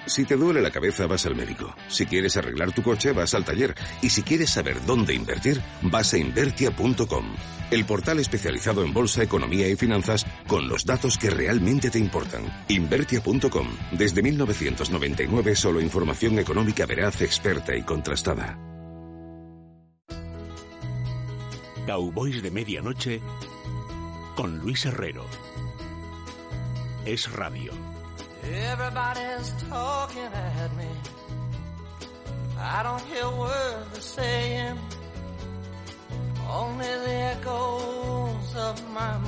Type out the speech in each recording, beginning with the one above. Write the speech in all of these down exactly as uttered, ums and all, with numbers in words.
Si te duele la cabeza, vas al médico. Si quieres arreglar tu coche, vas al taller. Y si quieres saber dónde invertir, vas a Invertia punto com. El portal especializado en bolsa, economía y finanzas con los datos que realmente te importan. Invertia punto com. Desde mil novecientos noventa y nueve, solo información económica veraz, experta y contrastada. Cowboys de Medianoche con Luis Herrero. Es Radio. Everybody's talking at me. I don't hear words they're saying. Only the echoes of my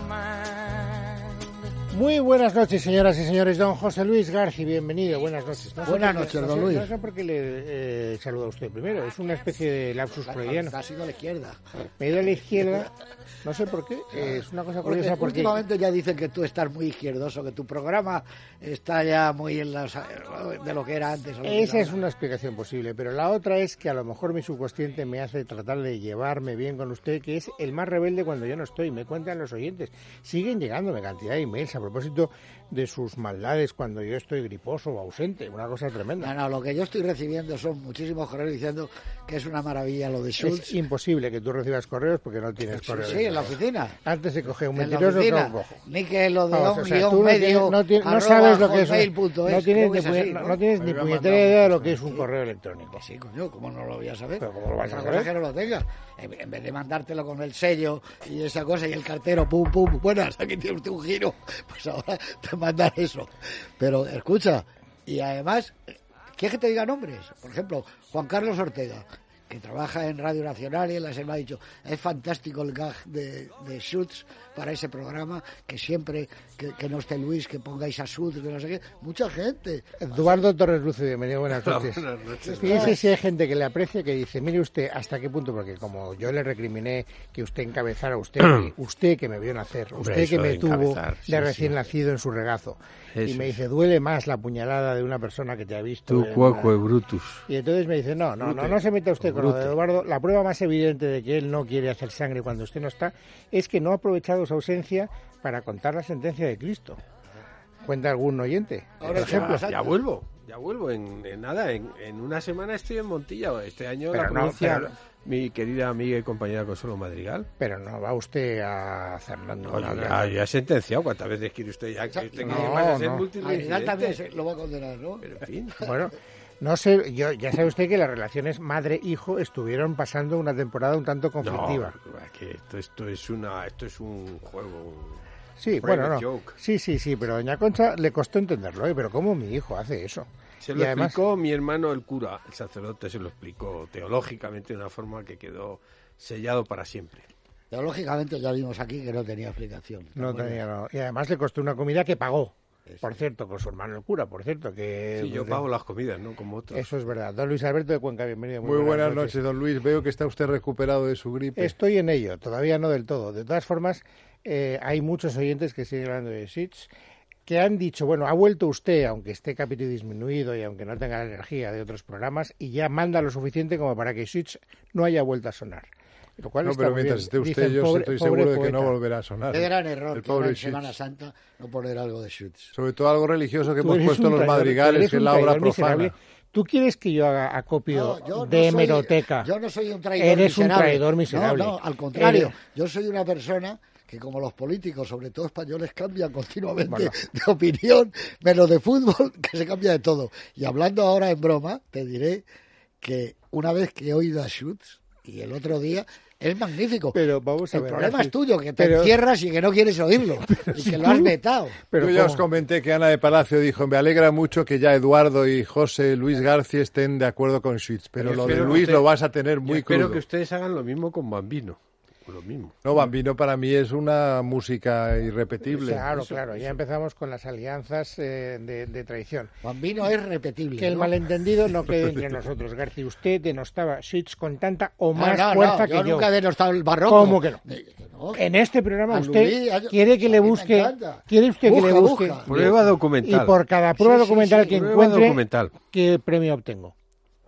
mind. Muy buenas noches, señoras y señores. Don José Luis García, bienvenido. Buenas noches. No buenas noches, no don sé, Luis. No sé por qué le eh, saluda a usted primero. Es una especie de lapsus freudiano. Ha sido a la izquierda. Me he ido a la izquierda. No sé por qué. Eh, es una cosa curiosa porque, porque... Últimamente ya dicen que tú estás muy izquierdoso, que tu programa está ya muy en las, de lo que era antes. Esa es una explicación posible, pero la otra es que a lo mejor mi subconsciente me hace tratar de llevarme bien con usted, que es el más rebelde cuando yo no estoy. Me cuentan los oyentes. Siguen llegándome cantidad de emails a propósito de sus maldades cuando yo estoy griposo o ausente, una cosa tremenda. No, no, lo que yo estoy recibiendo son muchísimos correos diciendo que es una maravilla lo de Schultz. Es imposible que tú recibas correos porque no tienes sí, correos. Sí, en la oficina. Antes se coge un en mentiroso que lo cojo. Ni que lo de Vamos, un o sea, guión tú medio, no, tienes, no, no sabes lo que es un, no tienes, ni, así, ¿no? no tienes ni puñetera idea de lo que es un sí. correo electrónico. Sí, coño, ¿cómo no lo voy a saber? Pero ¿cómo lo vas a saber? Cosa que no lo tenga. En, en vez de mandártelo con el sello y esa cosa y el cartero, pum, pum, buenas, aquí tiene usted un giro, pues ahora te mandan eso. Pero escucha, y además, ¿quieres que te diga nombres? Por ejemplo, Juan Carlos Ortega, que trabaja en Radio Nacional y en la SER, me ha dicho, es fantástico el gag de, de Schultz para ese programa, que siempre, que, que no esté Luis, que pongáis a Schultz, que no sé qué, mucha gente. Eduardo Torres Luce, bienvenido, buenas noches. No, buenas noches. Fíjese si hay gente que le aprecia, que dice, mire usted, ¿hasta qué punto? Porque como yo le recriminé que usted encabezara, usted, que, usted que me vio nacer, usted Hombre, que me de tuvo sí, de recién sí. nacido en su regazo, eso y me dice, duele más la puñalada de una persona que te ha visto. Tu cuaco Brutus. Y entonces me dice, no, no, no, no se meta usted con lo de Eduardo. La prueba más evidente de que él no quiere hacer sangre cuando usted no está es que no ha aprovechado su ausencia para contar la sentencia de Cristo. ¿Cuenta algún oyente? Por ejemplo, ya, ya vuelvo, ya vuelvo. En, en nada, en, en una semana estoy en Montilla. Este año pero la pronuncia no, pero... mi querida amiga y compañera Consuelo Madrigal. Pero no va usted a Fernando. No, ya, ya sentenciado. ¿Cuántas veces quiere usted ya que usted no, que vaya a ser no. multirresidente? También se lo va a condenar, ¿no? Pero en fin. Bueno. No sé, yo, ya sabe usted que las relaciones madre-hijo estuvieron pasando una temporada un tanto conflictiva. No, que esto, esto es una, esto es un juego. Un sí, bueno, no. Joke. Sí, sí, sí, pero doña Concha le costó entenderlo, ¿eh? Pero ¿cómo mi hijo hace eso? Se lo y explicó además... mi hermano el cura, el sacerdote, se lo explicó teológicamente de una forma que quedó sellado para siempre. Teológicamente ya vimos aquí que no tenía explicación. No tenía, no. Y además le costó una comida que pagó. Por cierto, con su hermano el cura, por cierto, que... Sí, yo pago las comidas, ¿no? Como otros. Eso es verdad. Don Luis Alberto de Cuenca, bienvenido. Muy, muy buenas, buenas noches. noches, don Luis. Veo que está usted recuperado de su gripe. Estoy en ello, todavía no del todo. De todas formas, eh, hay muchos oyentes que siguen hablando de Schultz, que han dicho, bueno, ha vuelto usted, aunque esté capítulo disminuido y aunque no tenga la energía de otros programas, y ya manda lo suficiente como para que Schultz no haya vuelto a sonar. Lo cual no, está pero mientras esté usted, Dicen, yo pobre, estoy seguro de que poeta. no volverá a sonar. Qué gran error, el que en Semana Santa no poner algo de Schultz. Sobre todo algo religioso que hemos puesto en los traidor, madrigales, que es la obra profana. Miserable. ¿Tú quieres que yo haga acopio no, de no hemeroteca? Yo no soy un traidor Eres miserable. un traidor miserable. No, no, al contrario. Eres... Yo soy una persona que, como los políticos, sobre todo españoles, cambian continuamente bueno. de opinión, menos de fútbol, que se cambia de todo. Y hablando ahora en broma, te diré que una vez que he oído a Schultz, y el otro día... Es magnífico. Pero vamos a el ver, problema García, es tuyo, que te pero, encierras y que no quieres oírlo. Y si que tú, lo has vetado. Pero yo ya ¿cómo? os comenté que Ana de Palacio dijo, me alegra mucho que ya Eduardo y José Luis García estén de acuerdo con Schultz, pero, pero lo de Luis usted, lo vas a tener muy crudo. Espero que ustedes hagan lo mismo con Bambino. Lo mismo. No, Bambino para mí es una música irrepetible. Claro, eso, claro. Eso. Ya empezamos con las alianzas eh, de, de traición. Bambino es repetible. Que ¿no? el malentendido no quede entre nosotros. García, usted denostaba Schultz con tanta o más no, no, fuerza no, que yo. yo. Nunca he denostado el barroco. ¿Cómo que no? no. En este programa a usted Luis, a, quiere que a le busque, quiere usted busca, que le busque busca. Prueba documental. Y por cada prueba sí, documental sí, sí, que encuentre, documental. ¿qué premio obtengo?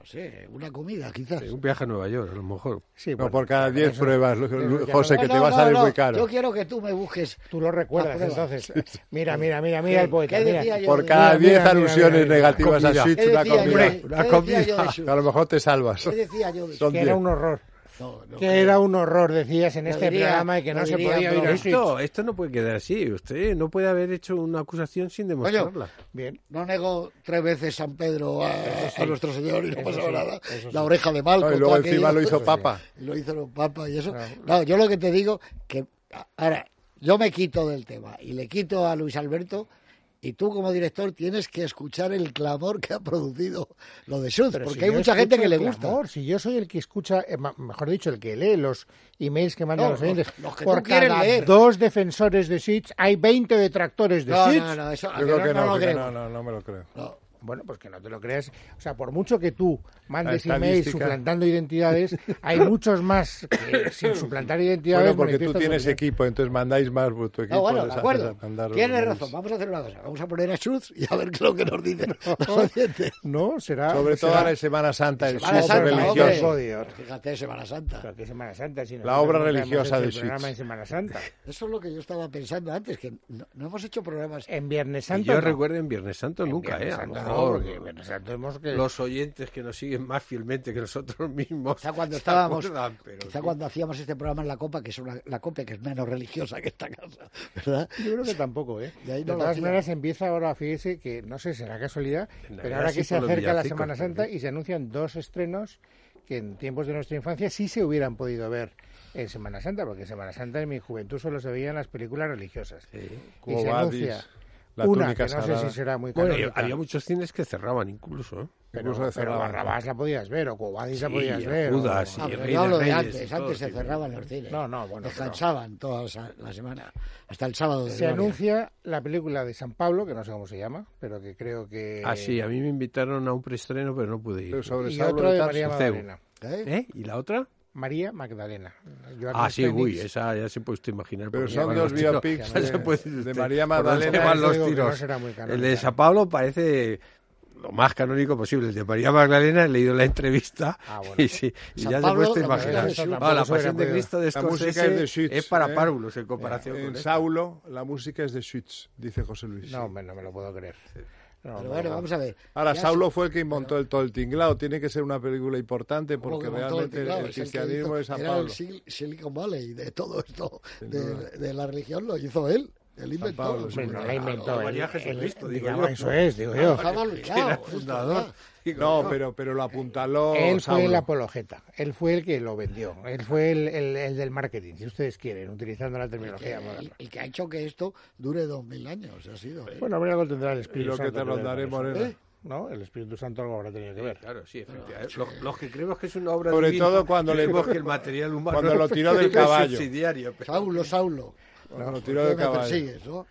No sé, una comida, quizás. Sí, un viaje a Nueva York, a lo mejor. Sí, No, bueno, por cada diez eso- pruebas, eso ya José, no- que No, te va a no, salir no, muy caro. Yo quiero que tú me busques. Tú lo recuerdas, Las pruebas. entonces. Mira, mira, mira, mira ¿Qué- el poeta. qué mira. decía yo? Por cada Mira, diez mira, mira, alusiones mira, mira. negativas a Comida. Switch, ¿Qué una decía yo comida. de- Una qué decía comida. yo de Que Schultz? a lo mejor te salvas. ¿Qué decía yo de Son Que era diez. un horror. No, no, Que era un horror, decías en Lo este diría- programa y que lo no se diría, podía pero oír a Esto, esto no puede quedar así. Usted no puede haber hecho una acusación sin demostrarla. Bien. No negó tres veces San Pedro a, a nuestro Señor y no Eso pasaba sí, nada. eso sí. La oreja de Malco. No, y luego todo encima aquello. lo hizo Papa. Y lo hizo el Papa y eso. Claro. No, yo lo que te digo, que ahora, yo me quito del tema y le quito a Luis Alberto. Y tú, como director, tienes que escuchar el clamor que ha producido lo de Schultz, Pero porque si hay yo mucha gente escucho que le el gusta. clamor, si yo soy el que escucha, eh, ma- mejor dicho, el que lee los emails que mandan No, los oyentes, los- los que por tú quieres cada leer. dos defensores de Sitch hay veinte detractores de No, Sitch. no, no, eso Yo creo que no, no, lo que creo. no, no, no me lo creo. No. Bueno, pues que no te lo creas. O sea, por mucho que tú mandes La emails estadística. suplantando identidades, hay muchos más que sin suplantar identidades. Bueno, porque tú manifiestan tienes su opinión. equipo, entonces mandáis más por tu equipo. No, bueno, les de haces acuerdo. mandar Tienes los razón. mails. Vamos a hacer una cosa. Vamos a poner a Schultz y a ver qué es lo que nos dicen los oyentes. No, será. Sobre todo será- ahora en Semana Santa, el Semana show Santa, religioso. hombre. religioso. Fíjate, Semana Santa. Pero que Semana Santa, si La nosotros obra nunca hemos religiosa hecho de el programa Sitch. en Semana Santa. Eso es lo que yo estaba pensando antes, que no, no hemos hecho programas. En Viernes Y Santo. yo no. recuerdo en Viernes Santo En nunca, Viernes ¿eh? A lo Santo no, mejor porque en Viernes Santo hemos que... los oyentes que nos siguen más fielmente que nosotros mismos. Quizá cuando se estábamos, acuerdan, pero quizá sí. cuando hacíamos este programa en la Copa, que es una, la Copa que es menos religiosa que esta casa, ¿verdad? Yo creo que tampoco, ¿eh? De ahí De no lo todas hacía. maneras empieza ahora, fíjese que, no sé, será casualidad, En pero Navidad ahora sí que se por los acerca la villancicos, Semana pero Santa sí. y se anuncian dos estrenos que en tiempos de nuestra infancia sí se hubieran podido ver en Semana Santa, porque en Semana Santa en mi juventud solo se veían las películas religiosas. Sí. Y se Quo anuncia Vadis, la una, túnica que no sé sagrada. si será muy Bueno, y canónica, había muchos cines que cerraban incluso, ¿eh? pero, incluso de pero cerraban. Barrabás la podías ver, o Cobadis la Sí, podías y ver. Judas, o- Ah, y pero Rey yo de hablo de Reyes antes, y todo, antes se sí. cerraban los cines. No, no, bueno, pero- Descansaban toda esa- la semana, hasta el sábado. de Se gloria. anuncia la película de San Pablo, que no sé cómo se llama, pero que creo que... Ah, sí, a mí me invitaron a un preestreno, pero no pude ir. Pero sobre Y Saulo otro de Tarso. María Ceu. Magdalena. ¿Eh? ¿Eh? ¿Y la otra? María Magdalena. Joaquín Ah, sí, Phoenix. uy, esa ya se puede usted imaginar. Pero por son dónde dos van los tiros. biopics Ya de- se puede decir de usted María por dónde Magdalena. van Eso los digo que no tiros. será muy El canónica. de San Pablo parece lo más canónico posible. El de María Magdalena he leído la entrevista Ah, bueno. y, sí, y San ya Pablo, se puede la imaginar. Pasión de Jesús. Ah, la tampoco se hubiera Pasión de podido. Cristo de La música Scorsese es de Schütz, es para ¿eh? párvulos en comparación En con esto. Saulo, la música es de Schütz, dice José Luis. No, me, no me lo puedo creer. No, Pero no, bueno, no. vamos a ver. Ahora, Ya Saulo se- fue el que inventó el todo el tinglado. Tiene que ser una película importante ¿Cómo porque que montó realmente el, tinglado? el Es el que cristianismo hizo- de San era Pablo. el Sil- Silicon Valley de todo esto, duda. de, de la religión, lo hizo él. Él inventó. Pablo, Hombre, no la Claro, inventó él. María él- Jesucristo, digo digamos, yo. eso es, digo no, yo. estaba olvidado, Era el esto, fundador. ¿verdad? No, pero, pero lo apuntaló Él fue Saulo. el apologeta, él fue el que lo vendió, él fue el, el- el del marketing, si ustedes quieren, utilizando la terminología El, moderna. el que ha hecho que esto dure dos mil años, ha sido. ¿eh? Bueno, habrá algo tendrá el Y Espíritu lo que Santo. te ver rondaré, con eso. Morena. ¿Eh? ¿No? El Espíritu Santo algo habrá tenido que ver. Claro, sí, efectivamente. Los, los que creemos que es una obra Sobre divina, todo cuando le- creemos que el material humano cuando lo tiró del es caballo. subsidiario, pero- Saulo, Saulo. Cuando lo ¿por tiró qué del me caballo. persigues, no?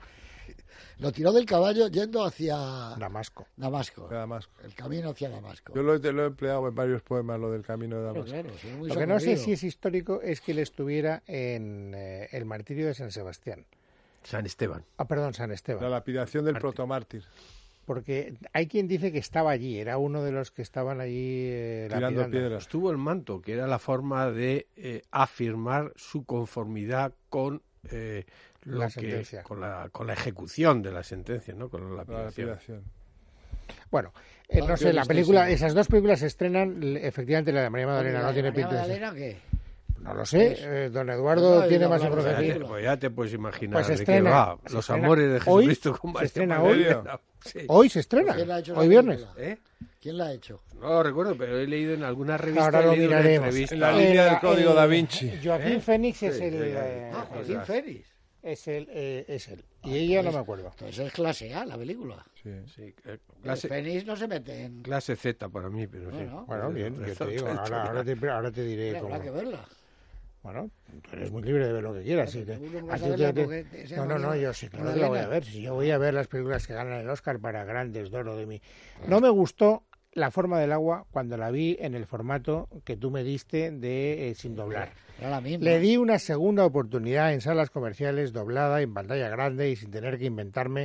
Lo tiró del caballo yendo hacia Damasco. Damasco. De Damasco. El camino hacia Damasco. Yo lo, he- lo he empleado en varios poemas, lo del camino de Claro, Damasco. claro, sí, muy Lo que no sé socorrido. si es histórico es que él estuviera en eh, el martirio de San Sebastián. San Esteban. Ah, perdón, San La Esteban. lapidación del protomártir. Porque hay quien dice que estaba allí, era uno de los que estaban allí eh, Tirando lapidando. piedras. Tuvo el manto, que era la forma de eh, afirmar su conformidad con eh, lo La que- sentencia. con la con la ejecución de la sentencia, ¿no? Con la La lapidación. lapidación. Bueno, eh, no Ah, sé, qué la película, listísimo. esas dos películas se estrenan, l- efectivamente la de María Magdalena no tiene ¿María pinta de ser- Magdalena qué? No lo sé, Pues, eh, don Eduardo no he tiene oído más hablar de esa información. película. Pues ya te puedes imaginar Pues se de qué estrena, va. se Los estrena amores de hoy, Jesucristo con se María estrena Magdalena. Sí. Hoy se estrena, ¿Quién la ha hecho esa hoy viernes. película? ¿Eh? ¿Quién la ha hecho? No lo recuerdo, pero he leído en alguna revista. Ahora he lo leído una miraremos. entrevista. En la línea del Eh, código eh, Da Vinci. Joaquín ¿Eh? Phoenix es Sí, el... sí, sí. eh, Ah, Joaquín Félix. es el, eh, es él. Y ella no me acuerdo. Entonces es clase A la película. Sí. Sí, eh, Clase... clase, Fénix no se mete en... clase Z para mí, pero sí. Bueno, Bueno, bien, yo Es te digo, otra ahora, historia. ahora, te, ahora te diré Habrá cómo... que verla. Bueno, tú eres muy libre de ver lo que quieras. sí, te- Tú no a vas ti a verla te- porque te- sea no, no, no, María yo sí, claro que Magdalena. la voy a ver. Si yo voy a ver las películas que ganan el Oscar para grandes Doro de mí. No me gustó La forma del agua cuando la vi en el formato que tú me diste de eh, sin doblar. Era la misma. Le di una segunda oportunidad en salas comerciales, doblada, en pantalla grande y sin tener que inventarme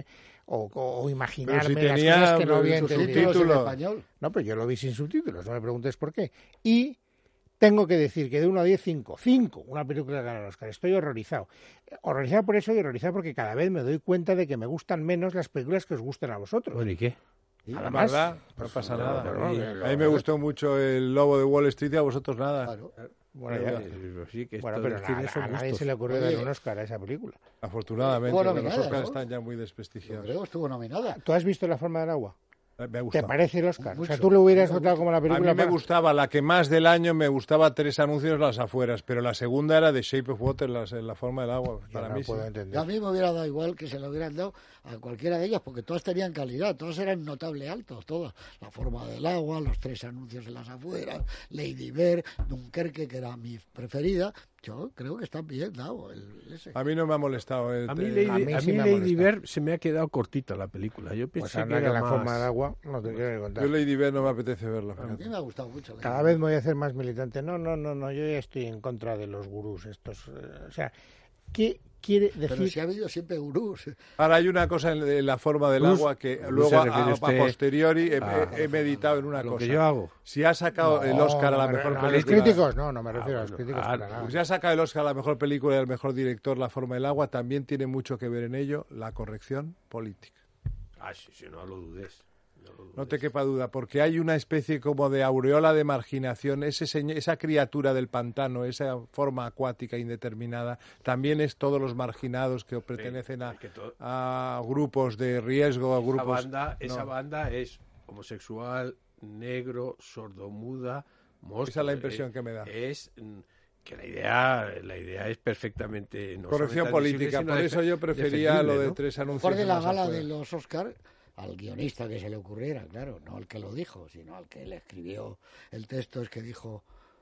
o, o, o imaginarme si las tenía cosas que no había entendido. Subtítulos en español. No, pero yo lo vi sin subtítulos, no me preguntes por qué. Y tengo que decir que de uno a diez, cinco. cinco, una película que gana el Oscar. Estoy horrorizado. Horrorizado por eso y horrorizado porque cada vez me doy cuenta de que me gustan menos las películas que os gusten a vosotros. Bueno, ¿y qué? Además, ¿verdad? pues, no pasa no, nada. no, no, a mí me gustó mucho El Lobo de Wall Street y a vosotros nada. Claro. Bueno, ya, Sí, que bueno esto pero del cine a, son a nadie gustos. se le ocurrió Oye. dar un Oscar a esa película. Afortunadamente, Bueno, los nominada, Oscars ¿no? están ya muy Yo desprestigiados. creo que estuvo nominada. ¿Tú has visto La forma del agua? Me ha ¿Te gustado. parece el Oscar? O sea, Mucho. tú lo hubieras Mucho, votado como la A película. mí me para- gustaba, la que más del año me gustaba Tres anuncios las afueras, pero la segunda era The Shape of Water, la, la forma del agua. Yo Para no mí puedo sí. entender. Yo a mí me hubiera dado igual que se lo hubieran dado a cualquiera de ellas, porque todas tenían calidad, todas eran notable altos, todas. La forma del agua, los tres anuncios en las afueras, Lady Bird, Dunkerque, que era mi preferida. Yo creo que está bien dado el, ese. A mí no me ha molestado. El, A mí el- Lady, a mí a sí mí me ha Lady molestado. Bird se me ha quedado cortita la película. Yo Pues pensé anda que que era la forma del más... agua no te quiero ni contar. Yo Lady Bird no me apetece verla. A mí me ha gustado mucho. Lady Cada Bird. vez me voy a hacer más militante. No, no, no, no, yo ya estoy en contra de los gurús estos. eh, o sea, ¿qué quiere Pero decir? si ha habido siempre gurús. Ahora hay una cosa en, en la forma del Luz, agua que Luz luego se a, refiere a usted posteriori he, a- he- he meditado en una lo cosa. que yo hago. Si ha sacado el Oscar a la No, mejor no, a los película, críticos, no, no me refiero Ah, a los bueno, críticos ah, para nada. si ha sacado el Oscar a la mejor película y al mejor director, La forma del agua, también tiene mucho que ver en ello la corrección política. Ah, sí, sí, no lo dudes. No, lo dudes. No te quepa duda, porque hay una especie como de aureola de marginación, ese señor, esa criatura del pantano, esa forma acuática indeterminada, también es todos los marginados que pertenecen a, es que todo- a grupos de riesgo, a Esa grupos... banda, esa no. banda es homosexual, negro, sordomuda, monstruo. Esa es la impresión Eh, que me da. Es mm, que la idea, la idea es perfectamente... No Corrección solamente admisible, política, sino por eso defe- yo prefería lo defendible, de ¿no? tres anuncios. Mejor de en la las gala afueras. de los Oscar al guionista que se le ocurriera, claro, no al que lo dijo, sino al que le escribió el texto, es que dijo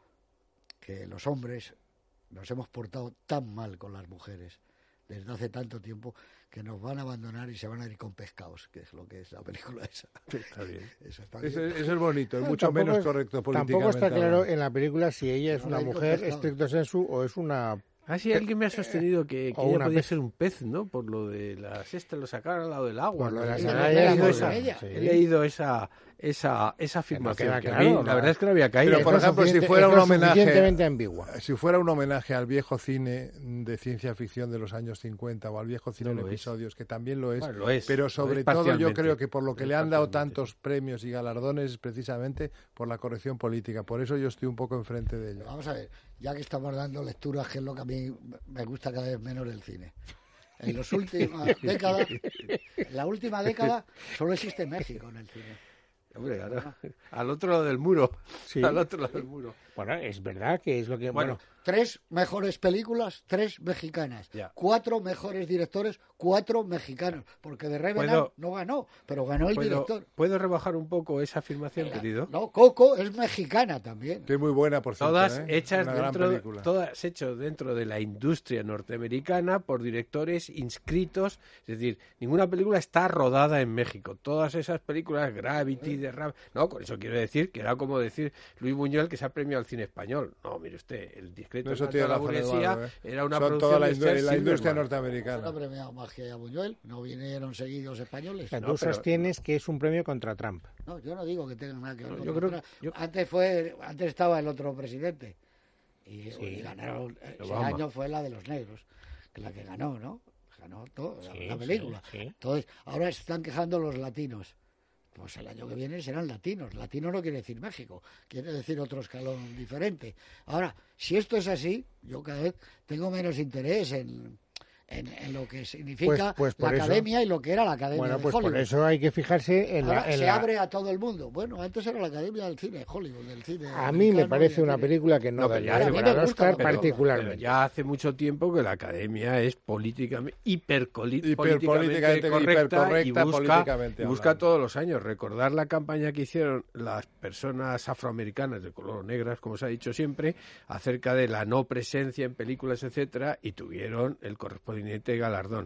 que los hombres nos hemos portado tan mal con las mujeres desde hace tanto tiempo que nos van a abandonar y se van a ir con pescados, que es lo que es la película esa. Está bien. Eso está bien. Eso, eso es bonito, es No, mucho tampoco menos es- correcto políticamente. Tampoco está claro hablando. en la película si ella es No una la he mujer contestado. estricto sensu o es una... Ah, sí, alguien me ha sostenido que, que o ella una podía pez. ser un pez, ¿no? Por lo de las estas, lo sacaron al lado del agua. Por lo ¿no? de las He agallas, leído por esa- ella. Sí. He leído esa, esa, esa afirmación. queda que a claro, mí, ¿no? la verdad es que no había caído. Pero, por Es lo ejemplo, si suficiente- fuera es un lo homenaje- suficientemente ambigua. Si fuera un homenaje al viejo cine de ciencia ficción de los años cincuenta o al viejo cine No en lo es. episodios, que también lo es, Bueno, lo es, pero lo sobre es todo yo parcialmente. creo que por lo que Lo le es han dado parcialmente, tantos premios y galardones es precisamente por la corrección política. Por eso yo estoy un poco enfrente de ello. Vamos a ver, ya que estamos dando lecturas, que es lo que a mí me gusta cada vez menos del cine. En las últimas décadas, en la última década, solo existe México en el cine. Hombre, ahora, al otro lado del muro. Sí. Al otro lado del muro. Bueno, es verdad que es lo que... Bueno, Bueno, Tres mejores películas, tres mexicanas. Ya. Cuatro mejores directores, cuatro mexicanos. Porque de Revenant ¿Puedo- no ganó, pero ganó el ¿Puedo, director. ¿Puedo rebajar un poco esa afirmación, querido? No, Coco es mexicana también. Que es muy buena, por cierto. Todas ¿eh? hechas Una gran dentro, película. todas hechas dentro de la industria norteamericana por directores inscritos, es decir, ninguna película está rodada en México. Todas esas películas, Gravity, de Ram... no, con eso quiero decir que era como decir Luis Buñuel que se ha premiado al cine español. No, mire usted, el discreto No, eso encanto tiene de la razón, burguesía Eduardo, ¿eh? era una Son producción toda la, de indu- Charles la industria Silverman. No ha norteamericana. premiado más que a Buñuel, no vinieron seguidos españoles. tú no, pero- sostienes que es un premio contra Trump. No, yo no digo que tengan nada que ver No, con yo otra. creo que- yo- Antes fue, antes estaba el otro presidente y, Sí. y ganaron. Ese Obama. año fue la de los negros, que la que ganó, ¿no? Ganó todo, la- Sí, la película. sí, sí. Entonces, ahora se están quejando los latinos. Pues el año que viene serán latinos. Latino no quiere decir México, quiere decir otro escalón diferente. Ahora, si esto es así, yo cada vez tengo menos interés en, en, en lo que significa Pues- pues por la eso- academia y lo que era la academia Bueno, de pues Hollywood. por eso hay que fijarse en Ahora la... en se la- abre a todo el mundo. Bueno, antes era la Academia del Cine, Hollywood, del cine. A mí me americano, parece y una aquí- película que no, No, pero debería ya- a mí llevar me al gusta Oscar la película, particularmente. Pero ya hace mucho tiempo que la academia es políticamente hipercoli- Hiper- políticamente políticamente correcta, hipercorrecta, y busca, políticamente y busca hablando. todos los años. Recordar la campaña que hicieron las personas afroamericanas de color o negras, como se ha dicho siempre, acerca de la no presencia en películas, etcétera, y tuvieron el correspondiente galardón.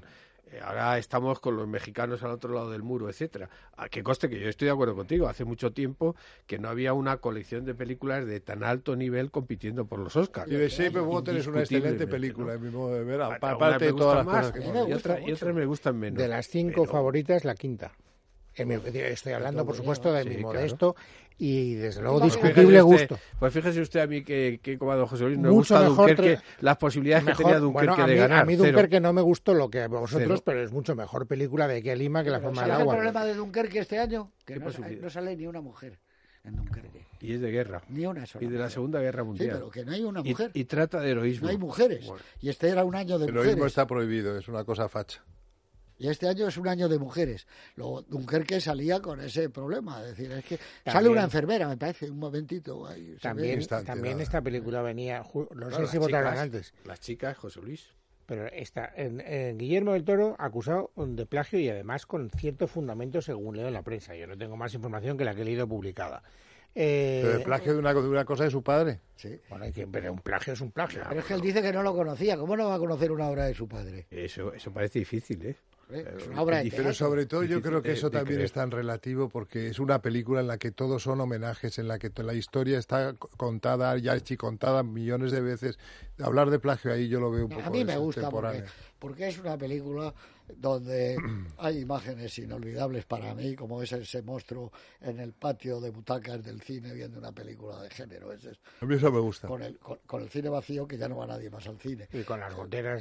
Eh, ahora estamos con los mexicanos al otro lado del muro, etcétera. A que conste que yo estoy de acuerdo contigo. Hace mucho tiempo que no había una colección de películas de tan alto nivel compitiendo por los Oscars. Y The Shape of Water es una excelente película, en mi modo de ver, aparte de todas las cosas que y, otra, y otras me gustan menos. De las cinco pero... favoritas, la quinta. Estoy hablando, por supuesto, de sí, mi claro. modesto y, desde luego, pues discutible usted, gusto. Pues fíjese usted a mí que, que como a don José Luis no Mucho me gusta mejor Dunkerque, tre... las posibilidades mejor, que tenía Dunkerque bueno, a mí, de ganar. A mí Dunkerque no me gustó lo que a vosotros, Cero. pero es mucho mejor película de aquí a Lima que La forma del ¿Sabes agua. el problema de Dunkerque este año? Que ¿Qué no, posibilidad? no sale ni una mujer en Dunkerque. Y es de guerra. Ni una sola. Y de la mujer. Segunda Guerra Mundial. Sí, pero que no hay una mujer. Y, y trata de heroísmo. No hay mujeres. Bueno. Y este era un año de El mujeres. heroísmo está prohibido, es una cosa facha. Y este año es un año de mujeres. Luego Dunkerque salía con ese problema. Es decir, es que También, sale una enfermera, me parece, un momentito. Ahí se También, ve. también esta película venía... No Claro, sé las si votaron chicas, antes. Las chicas, José Luis. Pero está en, en Guillermo del Toro acusado de plagio y además con cierto fundamento según leo en la prensa. Yo no tengo más información que la que he leído publicada. Eh, Pero el plagio de una, de una cosa de su padre. Sí. Bueno, hay que, pero un plagio es un plagio. Pero es que él dice que no lo conocía. ¿Cómo no va a conocer una obra de su padre? Eso, eso parece difícil, ¿eh? Es una obra de Pero teatro. sobre todo yo Difícil creo que de- eso de también creer. es tan relativo porque es una película en la que todos son homenajes, en la que la historia está contada, ya contada millones de veces. Hablar de plagio ahí yo lo veo un poco A mí me des- gusta porque, extemporáneo. porque es una película donde hay imágenes inolvidables para mí, como es ese monstruo en el patio de butacas del cine viendo una película de género. Ese es, A mí eso me gusta. con, el, con, con el cine vacío, que ya no va nadie más al cine. Y con las goteras...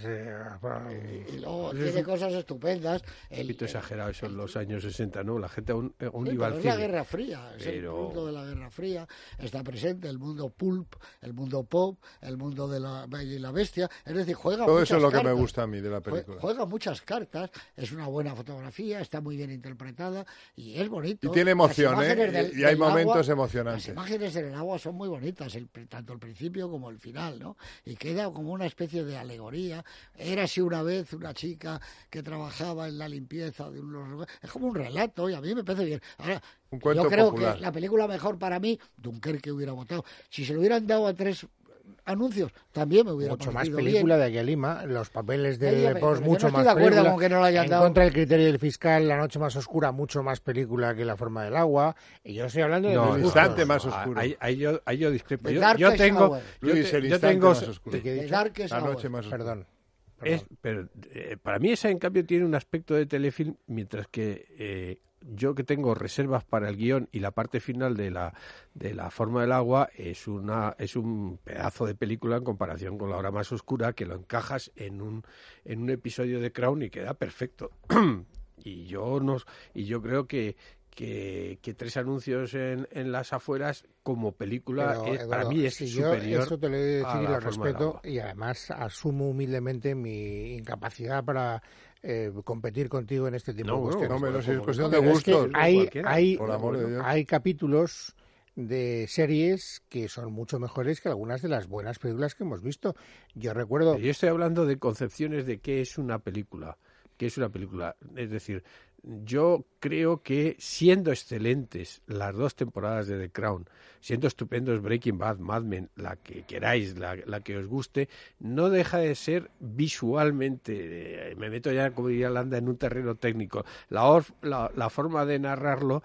eh, Y, y luego tiene cosas estupendas. Un El, poquito exagerado eso en los años sesenta, ¿no? La gente aún, aún Sí, iba pero al es la cine. Guerra Fría, es el Pero- mundo de la Guerra Fría, está presente el mundo pulp, el mundo pop, el mundo de la Bella y la Bestia, es decir, juega Todo muchas eso es lo que me cartas. gusta a mí de la Jue- película. Juega muchas cartas, es una buena fotografía, está muy bien interpretada y es bonito. Y tiene Las emoción, imágenes ¿eh? del- Y hay del agua- momentos emocionantes. Las imágenes del agua son muy bonitas, el, tanto el principio como el final, ¿no? Y queda como una especie de alegoría. Érase una vez una chica que trabajaba en la limpieza de unos... Es como un relato y a mí me parece bien. Ahora, Un cuento yo creo popular. que la película mejor para mí, Dunkerque hubiera votado. Si se lo hubieran dado a tres anuncios, también me hubiera mucho más parecido película bien. de aquí a Lima, los papeles Ya, del ya, pero post yo mucho no estoy más de acuerdo película, con que no lo hayan en dado. contra del criterio del fiscal, La noche más oscura, mucho más película que La forma del agua, y yo estoy hablando de No, mis el no, gustos. instante no, más no, oscuro. Ahí, ahí yo, ahí yo discrepo. The Yo, Darkest yo tengo... Hour. Yo, Luis, te- el yo instante tengo... más oscuro. ¿Qué he The dicho? Darkest La Hour. noche más oscura. Perdón. Es, perdón. pero eh, para mí esa, en cambio, tiene un aspecto de telefilm, mientras que eh, yo que tengo reservas para el guión y la parte final de la de la forma del agua es una es un pedazo de película en comparación con La hora más oscura, que lo encajas en un en un episodio de Crown y queda perfecto. y yo nos y yo creo que que, que tres anuncios en, en las afueras como película Pero, es- para Eduardo, mí es si yo superior eso te lo he de a decir y La lo forma del respeto agua. y además asumo humildemente mi incapacidad para eh, competir contigo en este tipo No, de bueno, cuestiones. No, pero si es Como- cuestión de Pero es que gustos. hay, cualquiera, hay, por amor de Dios. hay capítulos de series que son mucho mejores que algunas de las buenas películas que hemos visto. Yo recuerdo... Pero yo estoy hablando de concepciones de qué es una película. ¿Qué es una película? Es decir, yo creo que siendo excelentes las dos temporadas de The Crown, siendo estupendos Breaking Bad, Mad Men, la que queráis, la, la que os guste, no deja de ser visualmente, eh, me meto ya, como diría Landa, en un terreno técnico. La, or- la, la forma de narrarlo,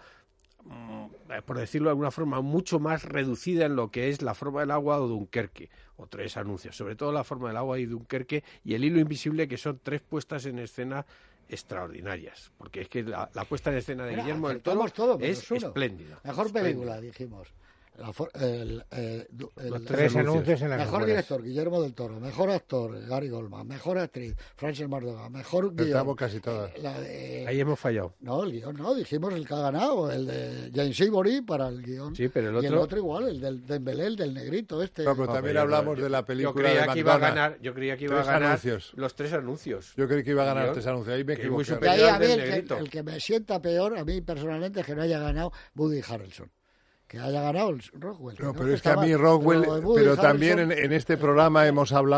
mm, por decirlo de alguna forma, mucho más reducida en lo que es La forma del agua o Dunkerque, o tres anuncios, sobre todo La forma del agua y Dunkerque y El hilo invisible, que son tres puestas en escena extraordinarias, porque es que la, la puesta en escena de Mira, Guillermo del Toro acertamos todo, menos es uno. espléndida. Mejor espléndida. película, dijimos. La for- el, eh, du- el- Los Tres anuncios. anuncios en las Mejor afueras. director, Guillermo del Toro. Mejor actor, Gary Goldman. Mejor actriz, Frances McDormand. Mejor guión. Estamos casi todas. La de- Ahí hemos fallado. No, el guión no, dijimos el que ha ganado, el de James Ivory para el guión. Sí, pero el Y el otro- otro igual, el del Dembélé, el del negrito este. No, pero No, también pero yo- hablamos yo- de la yo película creía de que iba a McDonald's. ganar, yo creía que iba Tres a ganar anuncios. los tres anuncios. Yo creí que iba a ganar Yo- tres anuncios. Ahí me que es muy equivoqué. Y ahí superior a mí del el que, negrito. el que me sienta peor, a mí personalmente, es que no haya ganado Woody Harrelson. Que haya ganado el Rockwell. No, que pero es que a estaba- mí Rockwell, pero Woody pero también en, Harrelson- en este programa hemos hablado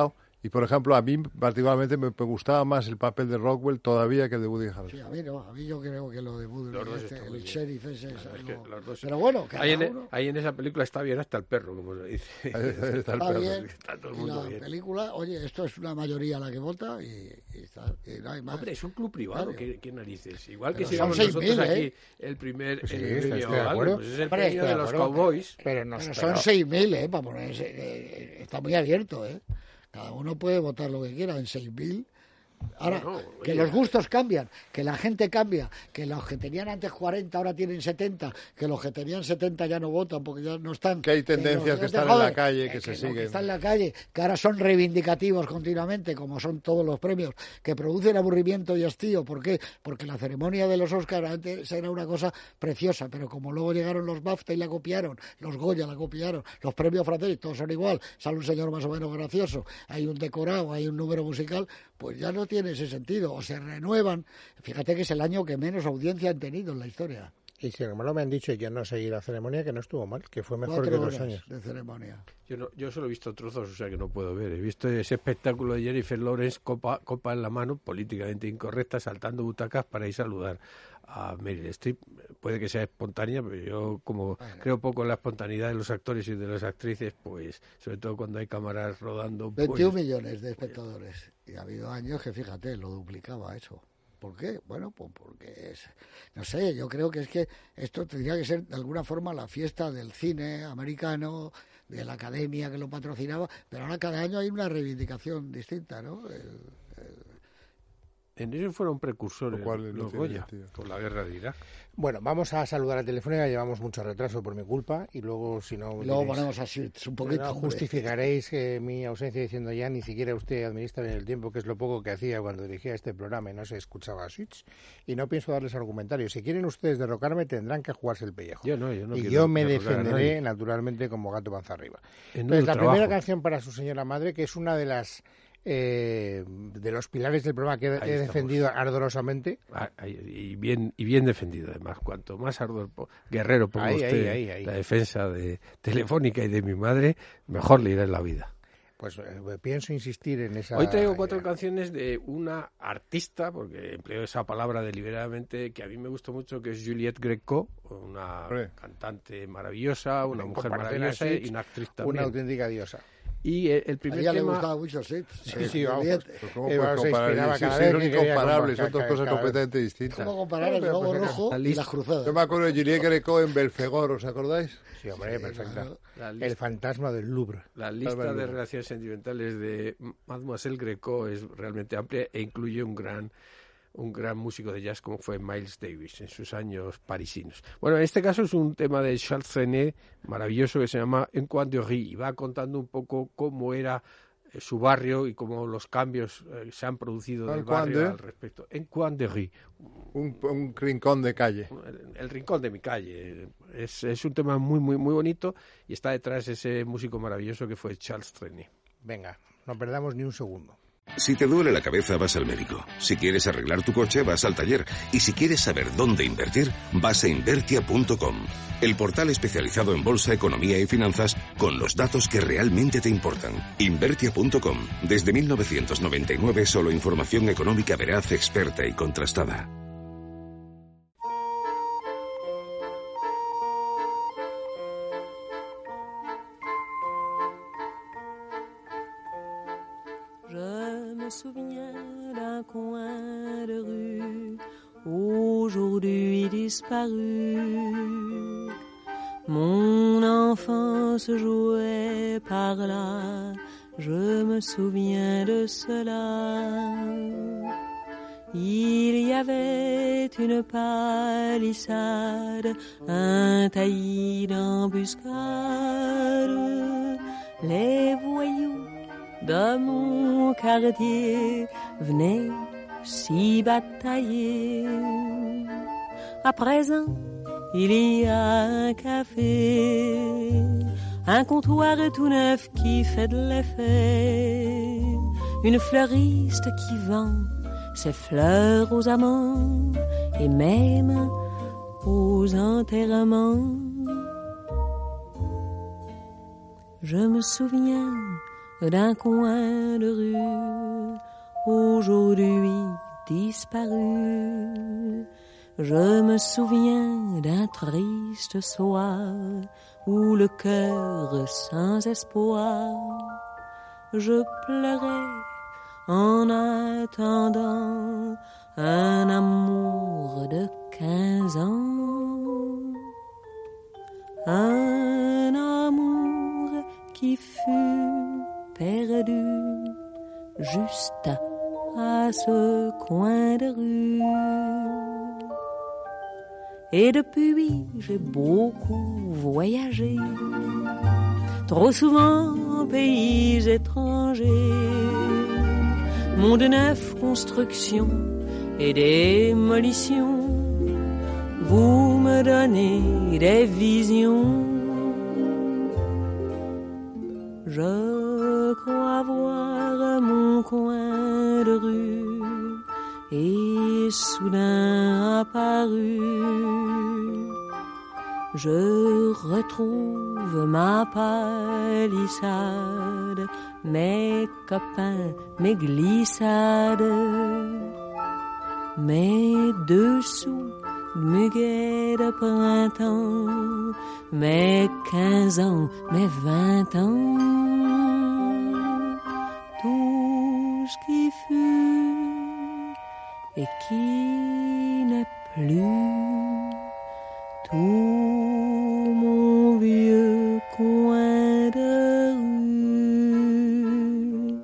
Y, por ejemplo, a mí particularmente me, me gustaba más el papel de Rockwell todavía que el de Woody Harrelson. Sí, a mí no, a mí yo creo que lo de Woody, este, el sheriff ese es Claro, es algo... que los dos- Pero bueno, cada Ahí en, uno... ahí en esa película está bien hasta el perro, como se dice. Ahí está el Está perro. bien, Está todo el y mundo la bien. película, oye, esto es una mayoría la que vota y, y está, y no hay más. Hombre, es un club privado, Claro. ¿qué, qué narices? Igual que Pero sigamos son nosotros seis mil, aquí ¿eh? el primer Sí, el estoy- premio estoy de algo, acuerdo. pues es el Hombre, premio estoy de de los acuerdo. cowboys. Pero no Pero sé, son pero- seis mil, ¿eh? Para ponerse, eh, eh, está muy abierto, ¿eh? Cada uno puede votar lo que quiera en seis mil. Ahora, No, no, que oye, los gustos cambian, que la gente cambia, que los que tenían antes cuarenta ahora tienen setenta, que los que tenían setenta ya no votan porque ya no están. Que hay tendencias los- que están en joder, la calle, eh, que se los siguen. Que están en la calle, que ahora son reivindicativos continuamente, como son todos los premios, que producen aburrimiento y hastío. ¿Por qué? Porque la ceremonia de los Oscars antes era una cosa preciosa, pero como luego llegaron los BAFTA y la copiaron, los Goya la copiaron, los premios franceses, todos son igual, sale un señor más o menos gracioso, hay un decorado, hay un número musical, pues ya no tiene ese sentido, o se renuevan. Fíjate que es el año que menos audiencia han tenido en la historia. Y sin embargo me han dicho, y yo no seguí la ceremonia, que no estuvo mal, que fue mejor Cuatro que dos horas años. de ceremonia. Yo, no, yo solo he visto trozos, o sea que no puedo ver. He visto ese espectáculo de Jennifer Lawrence, copa, copa en la mano, políticamente incorrecta, saltando butacas para ir a saludar a Meryl Streep. Puede que sea espontánea, pero yo, como Bueno. creo poco en la espontaneidad de los actores y de las actrices, pues, sobre todo cuando hay cámaras rodando. veintiún pues, millones de espectadores. Y ha habido años que, fíjate, lo duplicaba eso. ¿Por qué? Bueno, pues porque es... No sé, yo creo que es que esto tendría que ser de alguna forma la fiesta del cine americano, de la academia que lo patrocinaba, pero ahora cada año hay una reivindicación distinta, ¿no? El- En eso fueron precursores Lo cual no los tiene Goya, sentido. por la guerra de Irak. Bueno, vamos a saludar a Telefónica, llevamos mucho retraso por mi culpa, y luego, si no... y luego diréis- ponemos así, un poquito... no, hombre. justificaréis eh, mi ausencia diciendo ya ni siquiera usted administra bien el tiempo, que es lo poco que hacía cuando dirigía este programa y no se escuchaba a Switch, y no pienso darles argumentarios. Si quieren ustedes derrocarme, tendrán que jugarse el pellejo. Yo no, yo no y quiero yo me derrocar a defenderé nadie. naturalmente como gato panza arriba. En Entonces, nuestro la primera trabajo. canción para su señora madre, que es una de las eh, de los pilares del programa que he, Ahí he estamos. defendido ardorosamente. Ah, ahí, y bien y bien defendido además. Cuanto más ardor po- guerrero ponga Ahí, usted ahí, ahí, ahí. la defensa de Telefónica y de mi madre, mejor le irá en la vida. Pues eh, pienso insistir en esa... Hoy traigo cuatro idea. canciones de una artista, porque empleo esa palabra deliberadamente, que a mí me gustó mucho, que es Juliette Greco, una Hombre. cantante maravillosa, una En mujer comparación a maravillosa Sitch, y una actriz Una también. auténtica diosa. Y eh, el A primer ella le tema... gustaba mucho, sí. Sí, sí, vamos. Pues ¿cómo Eh, puedes vamos, se comparar? inspiraba Sí, cada sí, vez son que quería incomparables, compa- son dos ca- cosas cada vez. completamente distintas. ¿Cómo comparar el Pero, globo pues, rojo la y lista- la cruzada? Yo me acuerdo de Juliette Greco en Belfegor, ¿os acordáis? Sí, hombre, perfecta. claro. La El lista- fantasma del Louvre. La lista Álvaro de Lugo. relaciones sentimentales de Mademoiselle Greco es realmente amplia e incluye un gran un gran músico de jazz como fue Miles Davis en sus años parisinos. Bueno, en este caso es un tema de Charles Trenet maravilloso que se llama Un coin de rue y va contando un poco cómo era eh, su barrio y cómo los cambios eh, se han producido Un del coin barrio de- al respecto. En coin de rue, Un, un rincón de calle. el, el rincón de mi calle. Es, es un tema muy, muy, muy bonito y está detrás ese músico maravilloso que fue Charles Trenet. Venga, no perdamos ni un segundo. Si te duele la cabeza, vas al médico. Si quieres arreglar tu coche, vas al taller. Y si quieres saber dónde invertir, vas a Invertia punto com, el portal especializado en bolsa, economía y finanzas con los datos que realmente te importan. Invertia punto com. Desde mil novecientos noventa y nueve, solo información económica veraz, experta y contrastada. Je me souviens d'un coin de rue, aujourd'hui disparu. Mon enfance jouait par là, je me souviens de cela. Il y avait une palissade, un taillis d'embuscade. Les voyous de mon quartier venaient s'y batailler. À présent, il y a un café, un comptoir tout neuf qui fait de l'effet, une fleuriste qui vend ses fleurs aux amants et même aux enterrements. Je me souviens d'un coin de rue, aujourd'hui disparu. Je me souviens d'un triste soir où le cœur sans espoir, je pleurais en attendant un amour de quinze ans. Un amour qui fut perdu juste à ce coin de rue. Et depuis, j'ai beaucoup voyagé, trop souvent en pays étrangers. Monde neuf, construction et démolition, vous me donnez des visions. Je crois voir mon coin de rue et soudain apparu. Je retrouve ma palissade, mes copains, mes glissades, mes dessous, muguet de printemps, mes quinze ans, mes vingt ans, tout ce qui fut et qui n'est plus, tout mon vieux coin de rue.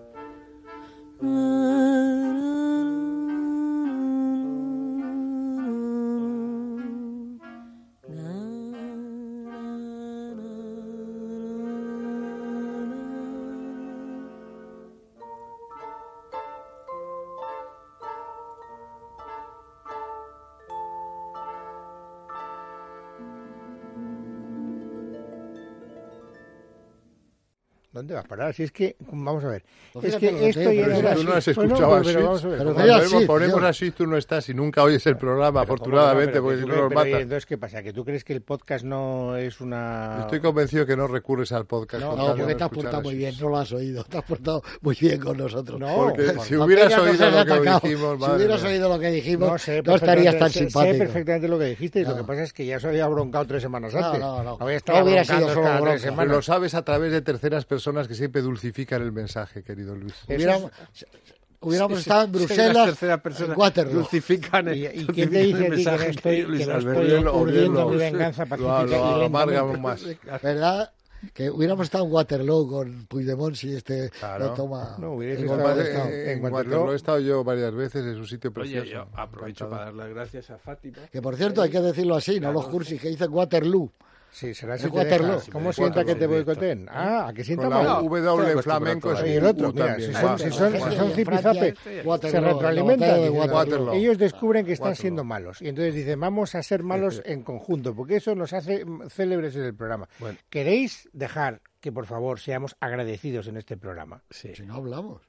¿Dónde vas a parar? Si es que, vamos a ver, Pues es fíjate lo que que esto te ya digo, Pero era si tú no has así. Bueno, escuchado pues, a pero Sweet, vamos a ver. pero cuando mira, ponemos, sí, ponemos yo- a Sweet, tú no estás y nunca oyes el programa, Pero, afortunadamente, ¿cómo no? porque Pero si que no tú- nos pero, matan. oye, entonces, ¿qué pasa? ¿Que tú crees que el podcast no es una...? Estoy convencido que no recurres al podcast. No, con No, tal de porque te has escuchar portado a muy Sweet. bien, no lo has oído, te has portado muy bien con nosotros. No, Porque por- si No hubieras tengas, no oído seas lo que atacado. dijimos, Si madre hubieras mía. oído lo que dijimos, No no, sé, estarías perfectamente- tan sé- simpático. Sé perfectamente lo que dijiste y lo No. que pasa es que ya se había broncado tres semanas No, antes. no, no. Había No estado hubiera sido broncando solo cada bronca. tres Pero semanas. lo sabes a través de terceras personas que siempre dulcifican el mensaje, querido Luis. Eso Hubiéramos, hubiéramos Sí, estado en sí, soy la Bruselas, tercera persona. en Waterloo. Dulcifican el- ¿Y, y quién dulcifican te dice el a ti que no mensaje, estoy, querido Luis que no Alberto? estoy Bien, urdiendo bien, mi lo- venganza Lo, pacífica lo y lenta? amarga aún más. ¿Verdad? Que hubiéramos estado en Waterloo con Puigdemont si este Claro. no toma... No, hubierais el estado- golpe de Eh, Estado. eh, en en Waterloo. Waterloo he estado yo varias veces, es un sitio Oye, precioso. yo aprovecho Encantado. para dar las gracias a Fátima. Que por cierto, hay que decirlo así, no los cursis, que dicen Waterloo. Sí, será El si te Waterloo. dejas. ¿Cómo El sienta que te Waterloo, boicoteen? Ah, ¿a que sienta Con la mal? W Estoy en flamenco acostumbrado es Y el otro, U mira, también. si Va, son, si son, va, si va. son zipizape, Waterloo, se el retroalimentan. batalla de Dicen, Waterloo. ellos descubren que están Waterloo. siendo malos. Y entonces dicen, vamos a ser malos en conjunto, porque eso nos hace mm, célebres en el programa. Bueno. ¿Queréis dejar que, por favor, seamos agradecidos en este programa? Sí. Si no hablamos.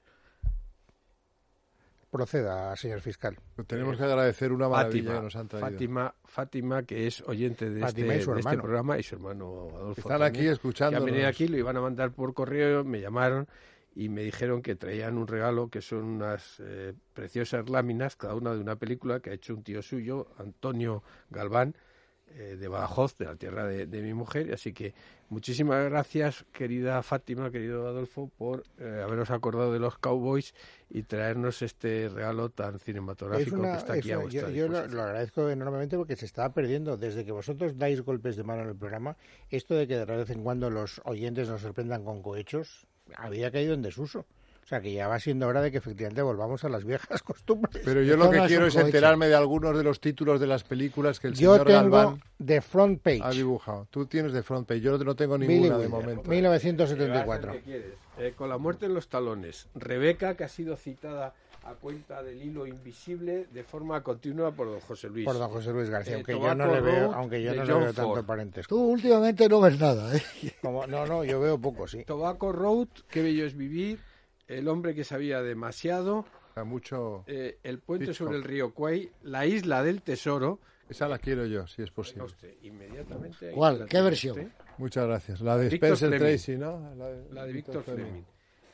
Proceda, señor fiscal. Tenemos que agradecer una maravilla Fátima, que nos han traído. Fátima, Fátima, que es oyente de, Fátima este, y su de este hermano. programa, y su hermano Adolfo. Están también, aquí escuchándonos. Que han venido aquí, lo iban a mandar por correo, me llamaron y me dijeron que traían un regalo que son unas eh, preciosas láminas, cada una de una película que ha hecho un tío suyo, Antonio Galván, eh, de Badajoz, de la tierra de, de mi mujer. Así que muchísimas gracias, querida Fátima, querido Adolfo, por eh, haberos acordado de los Cowboys y traernos este regalo tan cinematográfico Es una- que está es aquí a una- vuestra yo yo lo, disposición. lo agradezco enormemente porque se estaba perdiendo. Desde que vosotros dais golpes de mano en el programa, esto de que de vez en cuando los oyentes nos sorprendan con cohechos, había caído en desuso. O sea, que ya va siendo hora de que efectivamente volvamos a las viejas costumbres. Pero yo Esto lo que no es quiero un es cohecho. enterarme de algunos de los títulos de las películas que el Yo señor tengo Galván de front page, ha dibujado. Tú tienes de front page, yo no tengo Billy ninguna de Wilder, momento. mil novecientos setenta y cuatro. ¿Qué quieres? Eh, con la muerte en los talones. Rebeca, que ha sido citada a cuenta del hilo invisible de forma continua por don José Luis. Por don José Luis García, Eh, aunque yo Tobacco no le veo, Road aunque yo de no le John veo tanto Ford. parentesco. Tú últimamente no ves nada, ¿eh? Como, no, no, yo veo poco, sí. Tobacco Road, Qué bello es vivir, El hombre que sabía demasiado, A mucho... eh, El puente Hitchcock. sobre el río Kwai, La isla del tesoro. Esa la quiero yo, si es posible. Usted, inmediatamente. ahí ¿Cuál? la ¿Qué tiene versión? usted. Muchas gracias. La de Víctor Spencer Fleming. Tracy, ¿no? La de Víctor Fleming.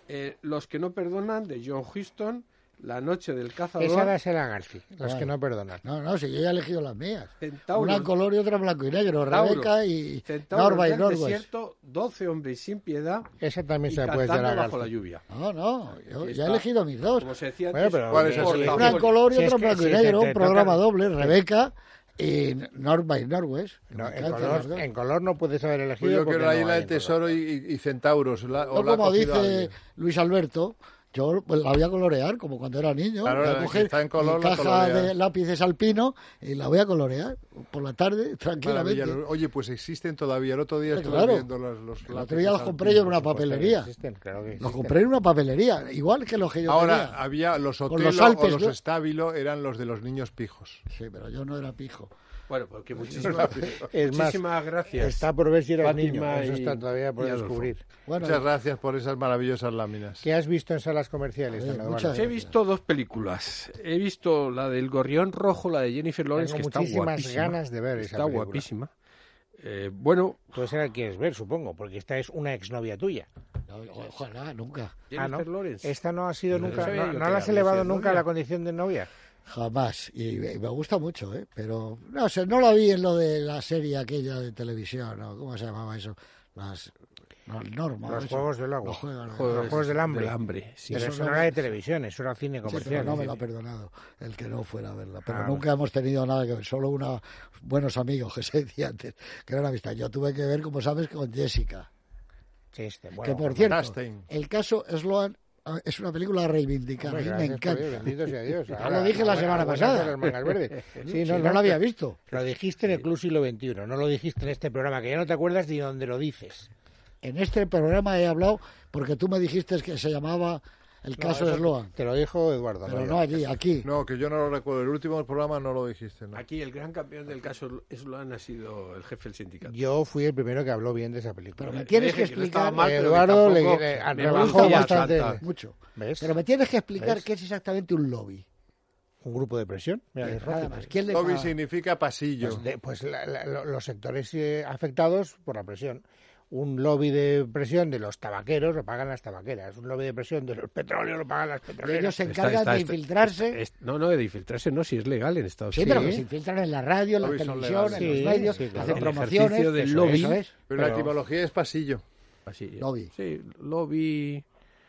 eh, Los que no perdonan, de John Huston, La noche del cazador. Esa dásela a Garci, los Claro. que no perdonan. No, no, si yo ya he elegido las mías. Centauro, Una en color y otra en blanco y negro. Centauro, Rebeca y Centauro Norma y del Norwest. desierto, doce hombres sin piedad Esa también y se la puede cantando dar a bajo la Garci. lluvia. No, no, yo Aquí ya he está. elegido mis dos. Como se decía Bueno, antes, pero ¿cuál es ese? portafolio. Una en color y Si es otra en que blanco si y te- negro, te un programa tocan- doble, Rebeca y Norma y Norwest. No, Me en, encantan color, las dos. en color no puedes haber Pues elegido. yo porque quiero la no isla hay del en color. tesoro y, y centauros. La, o No, la ha como cogido dice alguien. Luis Alberto, yo pues, la voy a colorear como cuando era niño. Claro, voy a la que coger está en color mi la caja coloreas. de lápices alpino y la voy a colorear por la tarde, tranquilamente. Maravilla. Oye, pues existen todavía. El otro día Sí, estuve claro. viendo los, los El otro lápices día los compré yo en una alpinos. papelería. Existen, claro que Los existen. compré en una papelería, igual que los que yo Ahora, tenía. había los Con Otelo los Alpes, o los ¿no? Estábilo eran los de los niños pijos. Sí, pero yo no era pijo. Bueno, porque muchísimas, Es más, muchísimas gracias. Está por ver si eres Fátima niño. Eso y- está todavía por y Adolfo. descubrir. Bueno, Muchas gracias por esas maravillosas láminas. ¿Qué has visto en salas comerciales, Oye, don Eduardo? muchas He visto dos películas. He visto la del Gorrión Rojo, la de Jennifer Lawrence, Tengo que está muchísimas guapísima. ganas de ver esa Está película. guapísima. Eh, bueno, Tú esa la quieres ver, supongo, porque esta es una exnovia tuya. no, ojalá, nunca. Ah, ¿no? Jennifer Lawrence. Esta no ha sido No nunca, sabía no, yo no que la era has elevado novia. nunca a la condición de novia. Jamás. Y, y me gusta mucho, ¿eh? Pero, no sé, no la vi en lo de la serie aquella de televisión, ¿no? ¿Cómo se llamaba eso? Las... No, Norma. Los eso. Juegos del Agua. Los Juegos, Juegos Los Juegos del Hambre. del Hambre, sí. Pero Eso eso no- no era de televisión, eso era cine Sí, comercial. pero no me Sí, lo ha sí. perdonado el que no fuera a verla. Pero Ah, nunca hemos tenido nada que ver, solo unos buenos amigos que se decía antes, que eran amistad. Yo tuve que ver, como sabes, con Jessica. Sí, este, bueno, que por pues, cierto, Chastain. el caso Sloan es una película a reivindicar. hombre, a mí me gracias por Dios, encanta. bendito sea Dios. Ya Ahora, lo dije la ahora, semana ahora, pasada. ahora, las mangas verdes. Sí, Si no, no, no, lo había visto. Lo dijiste en el Club Siglo veintiuno, no lo dijiste en este programa, que ya no te acuerdas ni dónde lo dices. En este programa he hablado porque tú me dijiste que se llamaba el No, caso eso de Sloan. Te lo dijo Eduardo. Pero yo. no allí, aquí. No, que yo no lo recuerdo. El último programa no lo dijiste, ¿no? Aquí el gran campeón del caso Sloan ha sido el jefe del sindicato. Yo fui el primero que habló bien de esa película. Pero me tienes que Dije que no estaba explicar, mal, pero que Eduardo le- tampoco le- me rebajó gusta bastante. saltar. mucho. ¿Ves? Pero me tienes que explicar ¿Ves? qué es exactamente un lobby. Un grupo de presión. Mira, es Nada fácil. más. ¿Quién le Lobby paga? significa pasillo. Pues, de- pues la- la- lo- los sectores eh, afectados por la presión. Un lobby de presión de los tabaqueros lo pagan las tabaqueras. Un lobby de presión de los petróleos lo pagan las Y ellos petroleras. se Está- encargan está- de está- infiltrarse. Es- no, no, de infiltrarse no, si es legal en Estados Sí, Unidos. pero que se infiltran en la radio, en la Lobbies son televisión, en legales. los Sí, medios, sí, claro. hacen El promociones. ejercicio del eso, lobby. eso es. Pero la pero- etimología es pasillo. Así, Lobby. Sí, lobby.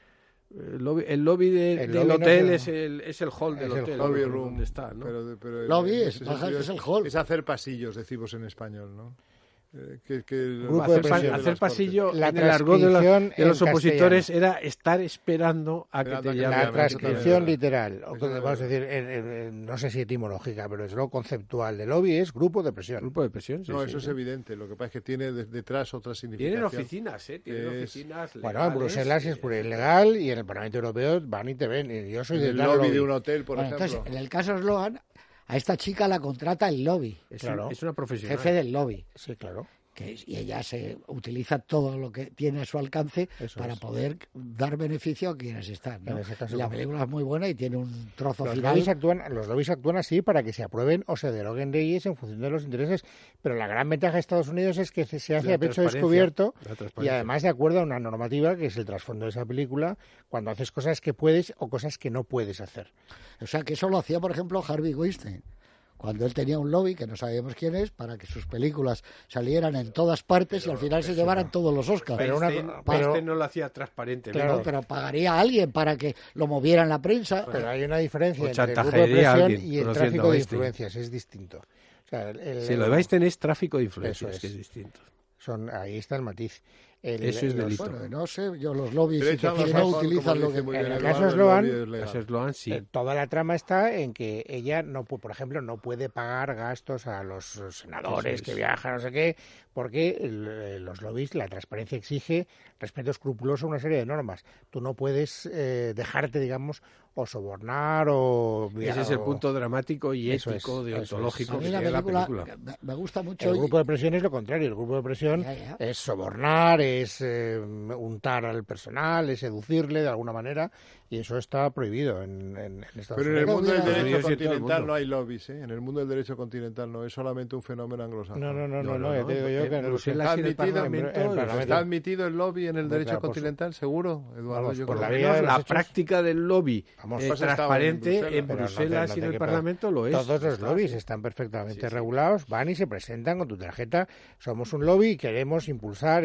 El lobby, el lobby de- El del lobby no hotel se- es el, es el hall del es el hotel. Lobby ¿no? room. Donde está, ¿no? Pero, pero el- Lobby en es- ese baja- sentido es el hall. Es hacer pasillos, decimos en español, ¿no? Eh, que, que el- Grupo hacer, de pa- presión. hacer de las pasillo La en el argot de, la- transcripción de los en opositores era estar esperando a que Esperando te a que llamen. La Obviamente, transcripción también. literal, o Eso como es vamos a decir, en- en- en- no sé si etimológica, pero es lo conceptual de lobby, es grupo de presión. Grupo de presión, sí, No, sí, eso es sí. evidente. Lo que pasa es que tiene de- detrás otra significación. Tienen oficinas, ¿eh? Tienen Es- oficinas Bueno, en legales, Bruselas es eh, por ilegal y en el Parlamento Europeo van y te ven. Y yo soy En de el tal lobby lobby. de un hotel, por Bueno, ejemplo. entonces, en el caso Sloan, a esta chica la contrata el lobby, Es, Claro. un- es una profesional. jefe del lobby. Sí, claro. Que es- y ella se utiliza todo lo que tiene a su alcance Eso para es. poder dar beneficio a quienes están, ¿no? En ese caso, Y la como- película es muy buena y tiene un trozo Los final. lobbies, actúan, los lobbies actúan así para que se aprueben o se deroguen leyes en función de los intereses. Pero la gran ventaja de Estados Unidos es que se se hace La a pecho transparencia, descubierto la y transparencia. además de acuerdo a una normativa que es el trasfondo de esa película, cuando haces cosas que puedes o cosas que no puedes hacer. O sea, que eso lo hacía, por ejemplo, Harvey Weinstein. Cuando él tenía un lobby, que no sabíamos quién es, para que sus películas salieran en todas partes y al final se llevaran todos los Oscars. Pero una- Weinstein, pero- Weinstein no lo hacía transparente. Claro. No, pero pagaría a alguien para que lo moviera en la prensa. Pero hay una diferencia O entre el grupo de chantajearía a presión alguien, y el conociendo tráfico a de Weinstein. influencias, es distinto. O sea, el- el- Si lo de Weinstein es tráfico de influencias, Eso es. que es distinto. son, ahí está el matiz. El- Eso es los- delito. Bueno, no sé, yo los lobbies Pero sí que echan si la no razón, utilizan como lo dice que... muy en bien el Eduardo, caso el Sloan, lobby es legal. Eso es Loan, sí. Eh, toda la trama está en que ella no, pu- por ejemplo, no puede pagar gastos a los senadores Eso es. que viajan, no sé qué, porque el- eh, los lobbies, la transparencia exige respeto escrupuloso a una serie de normas. Tú no puedes eh, dejarte, digamos, o sobornar o... Ese es el o- punto dramático y Eso ético, es, de eso es. ontológico A mí que la tiene la película, película. me- me gusta mucho. El y- grupo de presión es lo contrario. El grupo de presión Ya, ya. es sobornar, es eh, untar al personal, es seducirle de alguna manera y eso está prohibido en, en, en Estados Pero en el Unidos. mundo del Pero derecho yo sí en todo el continental mundo. no hay lobbies, ¿eh? En el mundo del derecho continental no, es solamente un fenómeno anglosajón. No, no, no, no, No, no, no, ya te digo yo en que en el- Bruselas ¿Está y en el admitido, Parlamento, en el Parlamento. ¿Está admitido el lobby en el Hombre, derecho claro, por continental? ¿Seguro, Eduardo? Vamos, Yo por creo la que vía no. de los la hechos- práctica del lobby Vamos, eh, pues estaba en transparente Bruselas. en Pero no te- Bruselas no y te en el quepa. Parlamento lo es. Todos los Está lobbies así. están perfectamente Sí, sí. regulados, van y se presentan con tu tarjeta. Somos un lobby y queremos impulsar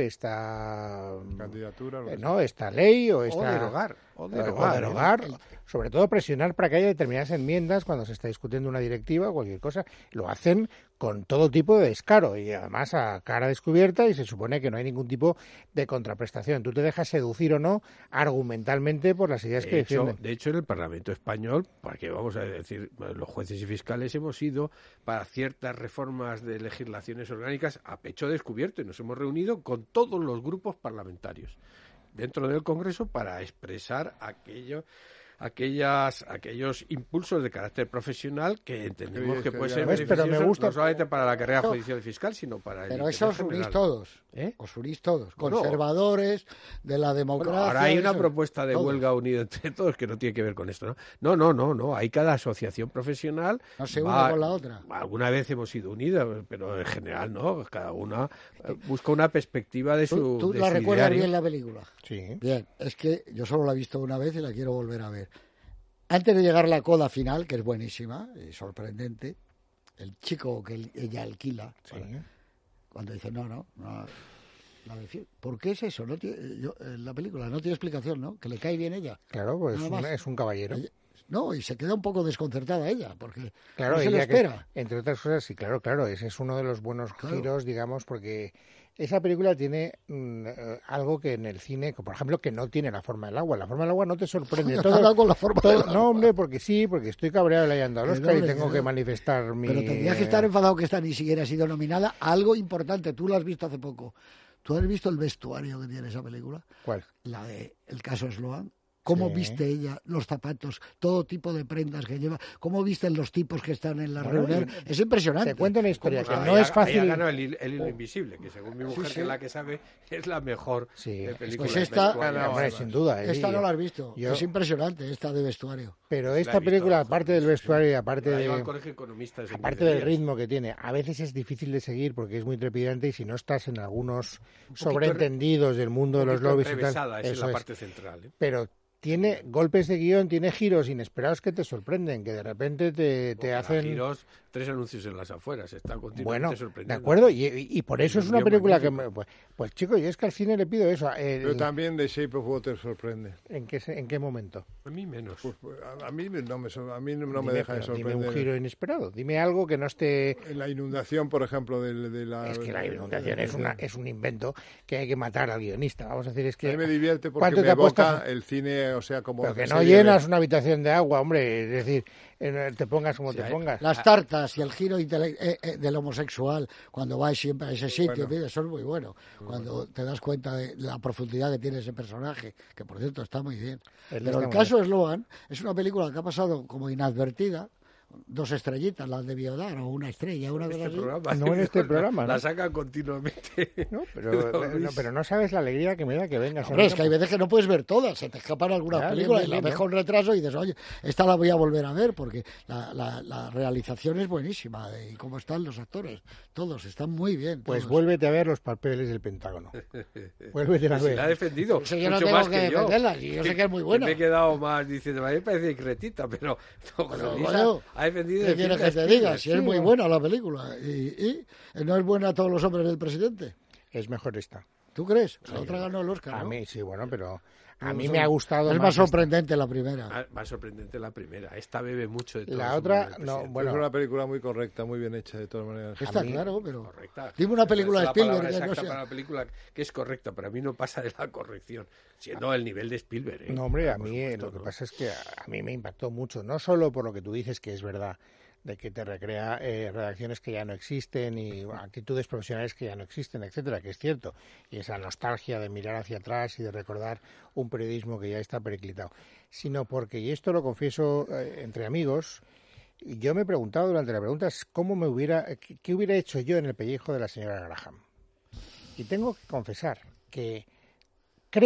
esta Candidatura, lo eh, que no, esta ley o O esta derogar. O o derogar. derogar, ¿eh? sobre todo presionar para que haya determinadas enmiendas cuando se está discutiendo una directiva o cualquier cosa. Lo hacen con todo tipo de descaro y además a cara descubierta y se supone que no hay ningún tipo de contraprestación. Tú te dejas seducir o no argumentalmente por las ideas que De hecho, defienden. de hecho, en el Parlamento español, para que vamos a decir, los jueces y fiscales hemos ido para ciertas reformas de legislaciones orgánicas a pecho descubierto y nos hemos reunido con todos los grupos parlamentarios dentro del Congreso para expresar aquello, aquellas, aquellos impulsos de carácter profesional que entendemos Sí, que que puede ya ser ves, pero me beneficioso gusta- no solamente para la carrera No. judicial y fiscal, sino para el Pero interés eso os unís general. todos. ¿Eh? Os unís todos. Bueno. Conservadores, de la democracia. Bueno, ahora hay una eso, propuesta de todos. huelga unida entre todos que no tiene que ver con esto, ¿no? No, no, no, no. Hay cada asociación profesional. No se une va- con la otra. Alguna vez hemos sido unidas, pero en general no. Cada una eh, busca una perspectiva de su. ¿Tú, tú de la su recuerdas ideario. bien la película? Sí. Bien, es que yo solo la he visto una vez y la quiero volver a ver. Antes de llegar a la coda final, que es buenísima y sorprendente, el chico que él- ella alquila, Sí. para- cuando dice, no, no, no la defiendo. ¿Por qué es eso? No tiene, yo, en la película no tiene explicación, ¿no? Que le cae bien ella. Claro, pues es Nada un, más. es un caballero. Ella- No, y se queda un poco desconcertada ella, porque Claro, no se lo ella que- espera. entre otras cosas, sí, claro, claro, ese es uno de los buenos Claro. giros, digamos, porque esa película tiene mm, eh, algo que en el cine, que, por ejemplo, que no tiene la forma del agua. La forma del agua no te sorprende. Te Todo, ha dado con la forma todo- del agua. no, hombre, porque sí, porque estoy cabreado y le hayan dado el Que no, Oscar y hombre, tengo que que no. manifestar mi... Pero tendrías que estar enfadado que esta ni siquiera ha sido nominada a algo importante. Tú lo has visto hace poco. ¿Tú has visto el vestuario que tiene esa película? ¿Cuál? La de El caso Sloan. ¿Cómo Sí. viste ella los zapatos, todo tipo de prendas que lleva? ¿Cómo visten los tipos que están en la Bueno, reunión? y- Es impresionante. Te cuento una historia que Ah, no ella- es fácil... ella ganó el, hil- el hilo invisible, que según mi mujer, sí. que es la que sabe, es la mejor Sí, de pues películas. esta- vestuarias. Hombre, sin duda. Esta sí, no yo- la has visto. yo- Es impresionante esta de vestuario. Pero La esta he visto, película, ojo, aparte del sí. vestuario y aparte La lleva al de... colegio de economistas en Aparte del librerías. ritmo que tiene, a veces es difícil de seguir porque es muy trepidante y si no estás en algunos poquito sobreentendidos del mundo de Un los poquito lobbies y tal, enrevesada, esa es eso la es. parte central. ¿eh? Pero tiene golpes de guión, tiene giros inesperados que te sorprenden, que de repente te, te Porque hacen... giros, tres anuncios en las afueras, está continuamente Bueno, de sorprendiendo. acuerdo, y, y- y por eso Y es un una guión película que... magnífico. me- pues, pues chico, yo es que al cine le pido eso. el- Pero también The Shape of Water sorprende. ¿en, qué, se- ¿En qué momento? A mí menos. Pues, a, a mí no me, sor- a mí no me Dime, deja de pero dime sorprender. un giro inesperado, dime algo que no esté... En la inundación, por ejemplo, de, de la... Es que la inundación es, una, es un invento que hay que matar al guionista. Vamos a decir, es A que... mí me divierte porque ¿cuánto me te apuestas? evoca el cine, o sea, como... Pero que no serie de- llenas una habitación de agua, hombre. Es decir, eh, te pongas como Sí, te hay- pongas. Las tartas y el giro intele- eh, eh, del homosexual, cuando vas siempre a ese sitio, Bueno. eso es muy bueno. Cuando te das cuenta de la profundidad que tiene ese personaje, que por cierto está muy bien. Él Pero está el muy caso Sloan es una película que ha pasado como inadvertida, dos estrellitas, las debió dar, o una estrella, una cosa Este así. programa, No en este programa, La ¿no? sacan continuamente. No, pero, Don no, Luis. pero no sabes la alegría que me da que vengas. a Hombre, mi es que hay campo. veces que no puedes ver todas, se te escapan algunas Ya, bien, películas bien, y la bien, ves con retraso y dices, oye, esta la voy a volver a ver porque la, la, la realización es buenísima y cómo están los actores, todos están muy bien. Pues todos. vuélvete a ver los papeles del Pentágono. Vuélvete a Si la ha ver. defendido Eso yo no mucho tengo más que que, yo. defenderla, y yo sé que es muy buena. Me he quedado más diciendo, a mí me parece cretita, pero no, José Pero, Luis bueno, ha defendido... ¿qué el quieres film que te de diga? Spielberg. Si es muy buena la película. Y, y no es buena a todos los hombres del presidente. Es mejor esta. ¿Tú crees? La otra ganó el Oscar, A ¿no? mí, sí, bueno, pero a No, mí son- me ha gustado Es más más esta. sorprendente la primera. Ah, Más sorprendente la primera. Esta bebe mucho de todo. La los otra, hombres del no, presidente. bueno, Es una película muy correcta, muy bien hecha, de todas maneras. Está mí- claro, pero... Correcta. Dime una película de Esa es la Spielberg palabra que no exacta sea- para la película que es correcta. Para mí no pasa de la corrección, siendo el nivel de Spielberg. ¿eh? no, hombre, a Por mí eh, supuesto, lo que ¿no? pasa es que a, a mí me impactó mucho, no solo por lo que tú dices que es verdad, de que te recrea eh, redacciones que ya no existen y actitudes profesionales que ya no existen, etcétera, que es cierto, y esa nostalgia de mirar hacia atrás y de recordar un periodismo que ya está periclitado, sino porque, y esto lo confieso eh, entre amigos, yo me he preguntado durante la pregunta es cómo me hubiera, qué, qué hubiera hecho yo en el pellejo de la señora Graham. Y tengo que confesar que creo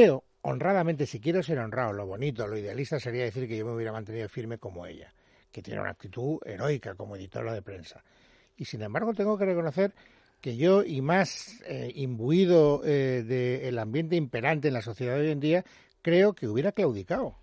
honradamente, si quiero ser honrado, lo bonito, lo idealista sería decir que yo me hubiera mantenido firme como ella, que tiene una actitud heroica como editora de prensa. Y sin embargo tengo que reconocer que yo, y más eh, imbuido eh, del ambiente imperante en la sociedad de hoy en día, creo que hubiera claudicado.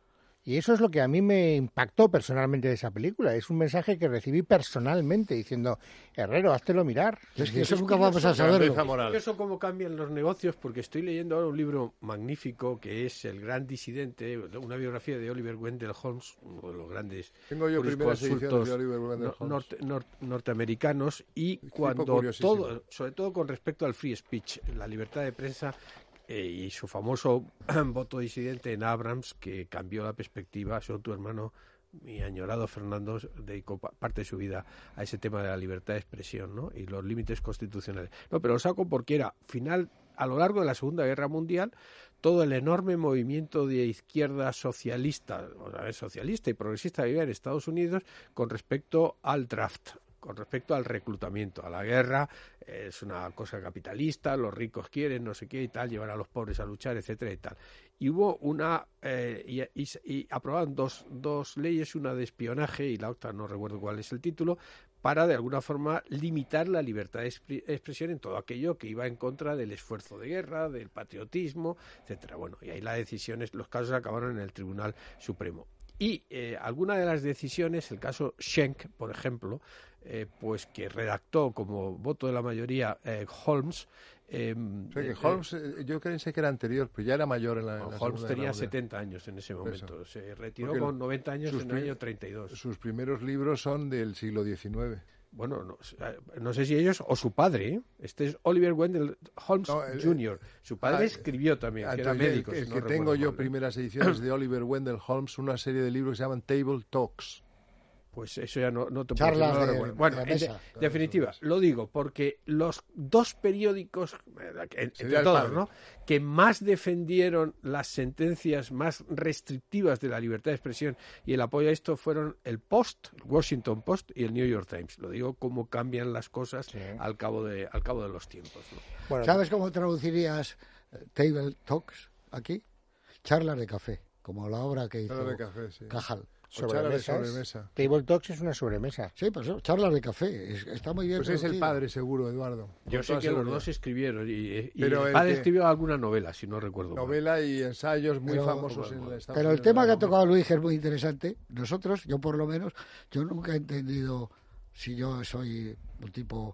Y eso es lo que a mí me impactó personalmente de esa película. Es un mensaje que recibí personalmente diciendo, Herrero, háztelo mirar. Es que eso nunca vamos a saberlo. Eso cómo cambian los negocios, porque estoy leyendo ahora un libro magnífico que es El gran disidente, una biografía de Oliver Wendell Holmes, uno de los grandes Tengo yo primeras ediciones de Oliver Wendell Holmes. Norte, norte, norteamericanos, y cuando todo, sobre todo con respecto al free speech, la libertad de prensa, Eh, y su famoso voto disidente en Abrams, que cambió la perspectiva. Son tu hermano, mi añorado Fernando, dedicó parte de su vida a ese tema de la libertad de expresión, ¿no? Y los límites constitucionales. No, pero lo saco porque era final, a lo largo de la Segunda Guerra Mundial, todo el enorme movimiento de izquierda socialista, o sea, socialista y progresista que había en Estados Unidos con respecto al draft, con respecto al reclutamiento, a la guerra. Es una cosa capitalista, los ricos quieren, no sé qué y tal, llevar a los pobres a luchar, etcétera y tal. Y hubo una, eh, y, y, y aprobaron dos, dos leyes, una de espionaje y la otra no recuerdo cuál es el título, para de alguna forma limitar la libertad de expresión en todo aquello que iba en contra del esfuerzo de guerra, del patriotismo, etcétera. Bueno, y ahí las decisiones, los casos acabaron en el Tribunal Supremo. Y eh, alguna de las decisiones, el caso Schenck, por ejemplo, eh, pues que redactó como voto de la mayoría eh, Holmes. Eh, o sea que Holmes, eh, yo pensé que era anterior, pero ya era mayor en la, no, en la Holmes tenía setenta años en ese momento. Eso. Se retiró Porque con noventa años en el año treinta y dos. Sus primeros libros son del siglo diecinueve. Bueno, no, no sé si ellos o su padre, ¿eh? Este es Oliver Wendell Holmes no, el, junior Su padre ah, escribió también, que era médico. El, el si que no tengo yo mal. primeras ediciones de Oliver Wendell Holmes, una serie de libros que se llaman Table Talks. Pues eso ya no, no te puedo decir. No de, bueno, de en de, definitiva, lo digo porque los dos periódicos, entre todos, ¿no?, que más defendieron las sentencias más restrictivas de la libertad de expresión y el apoyo a esto fueron el Post, el Washington Post y el New York Times. Lo digo cómo cambian las cosas sí. al cabo de al cabo de los tiempos, ¿no? Bueno, ¿sabes cómo traducirías uh, Table Talks aquí? Charlas de café, como la obra que hizo de café, sí. Cajal. Sobremesa. Table Talks es una sobremesa. Sí, pues charlas de café. Es, está muy bien. Pues es el padre, seguro, Eduardo. Yo sé que seguridad. Los dos escribieron. Y, y pero el padre el que... escribió alguna novela, si no recuerdo mal. Novela y ensayos muy pero, famosos en el Estado. Pero el tema que ha tocado Luis es muy interesante. Nosotros, yo por lo menos, yo nunca he entendido si yo soy un tipo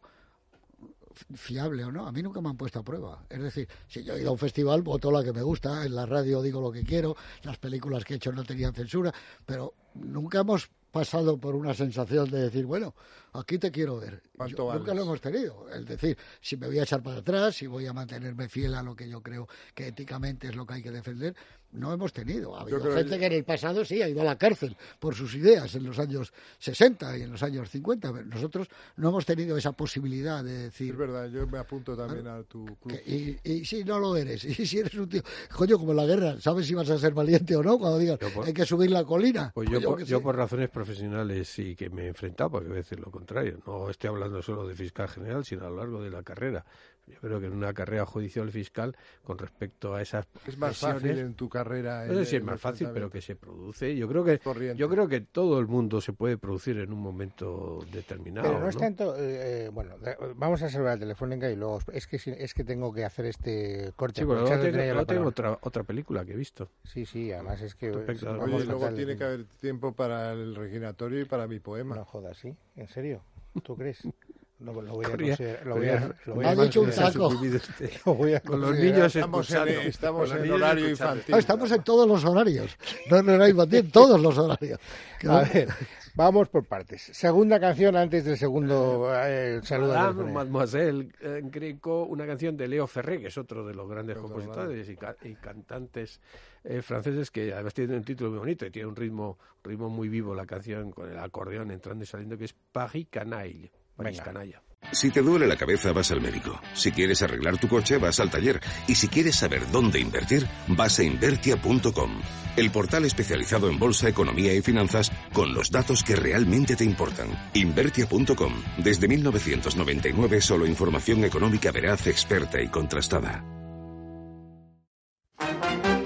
fiable o no. A mí nunca me han puesto a prueba. Es decir, si yo he ido a un festival, voto la que me gusta, en la radio digo lo que quiero, las películas que he hecho no tenían censura, pero nunca hemos pasado por una sensación de decir, bueno, aquí te quiero ver. Yo, nunca lo hemos tenido. Es decir, si me voy a echar para atrás, si voy a mantenerme fiel a lo que yo creo que éticamente es lo que hay que defender, no hemos tenido. Ha habido gente que... que en el pasado sí ha ido a la cárcel por sus ideas en los años sesenta y en los años cincuenta. Nosotros no hemos tenido esa posibilidad de decir... Es verdad, yo me apunto también a tu club. Que, y, y si no lo eres, y si eres un tío... Coño, como en la guerra, ¿sabes si vas a ser valiente o no? Cuando digas, por... hay que subir la colina. Pues yo, por, yo por razones profesionales sí que me he enfrentado, porque a veces lo contrario. No estoy hablando solo de fiscal general, sino a lo largo de la carrera. Yo creo que en una carrera judicial fiscal, con respecto a esas es más presiones, fácil en tu carrera. No sé si es más fácil, pero que se produce. Yo creo que Corriente. yo creo que todo el mundo se puede producir en un momento determinado. Pero no, ¿no? es tanto. Eh, bueno, vamos a salvar la telefónica y luego es que es que tengo que hacer este corte. Sí, bueno, luego tengo, luego tengo otra otra película que he visto. Sí, sí, además es que. Oye, y luego tiene que haber tiempo para el reginatorio y para mi poema. No jodas, ¿sí? ¿En serio? ¿Tú crees? Lo, lo voy a considerar. Lo voy a, lo voy a, a dicho un saco. Lo voy a con los niños estamos en, estamos en niños horario infantil. No, estamos en todos los horarios. No en horario infantil, en todos los horarios. A ver, vamos por partes. Segunda canción antes del segundo eh, saludo. Madame, Mademoiselle eh, Greco, una canción de Leo Ferré, que es otro de los grandes otro compositores y, ca y cantantes eh, franceses, que además tiene un título muy bonito y tiene un ritmo, un ritmo muy vivo la canción, con el acordeón entrando y saliendo, que es Paris Canaille. Paris Canalla. Si te duele la cabeza, vas al médico. Si quieres arreglar tu coche, vas al taller. Y si quieres saber dónde invertir, vas a Invertia punto com, el portal especializado en bolsa, economía y finanzas con los datos que realmente te importan. Invertia punto com. Desde mil novecientos noventa y nueve, solo información económica veraz, experta y contrastada.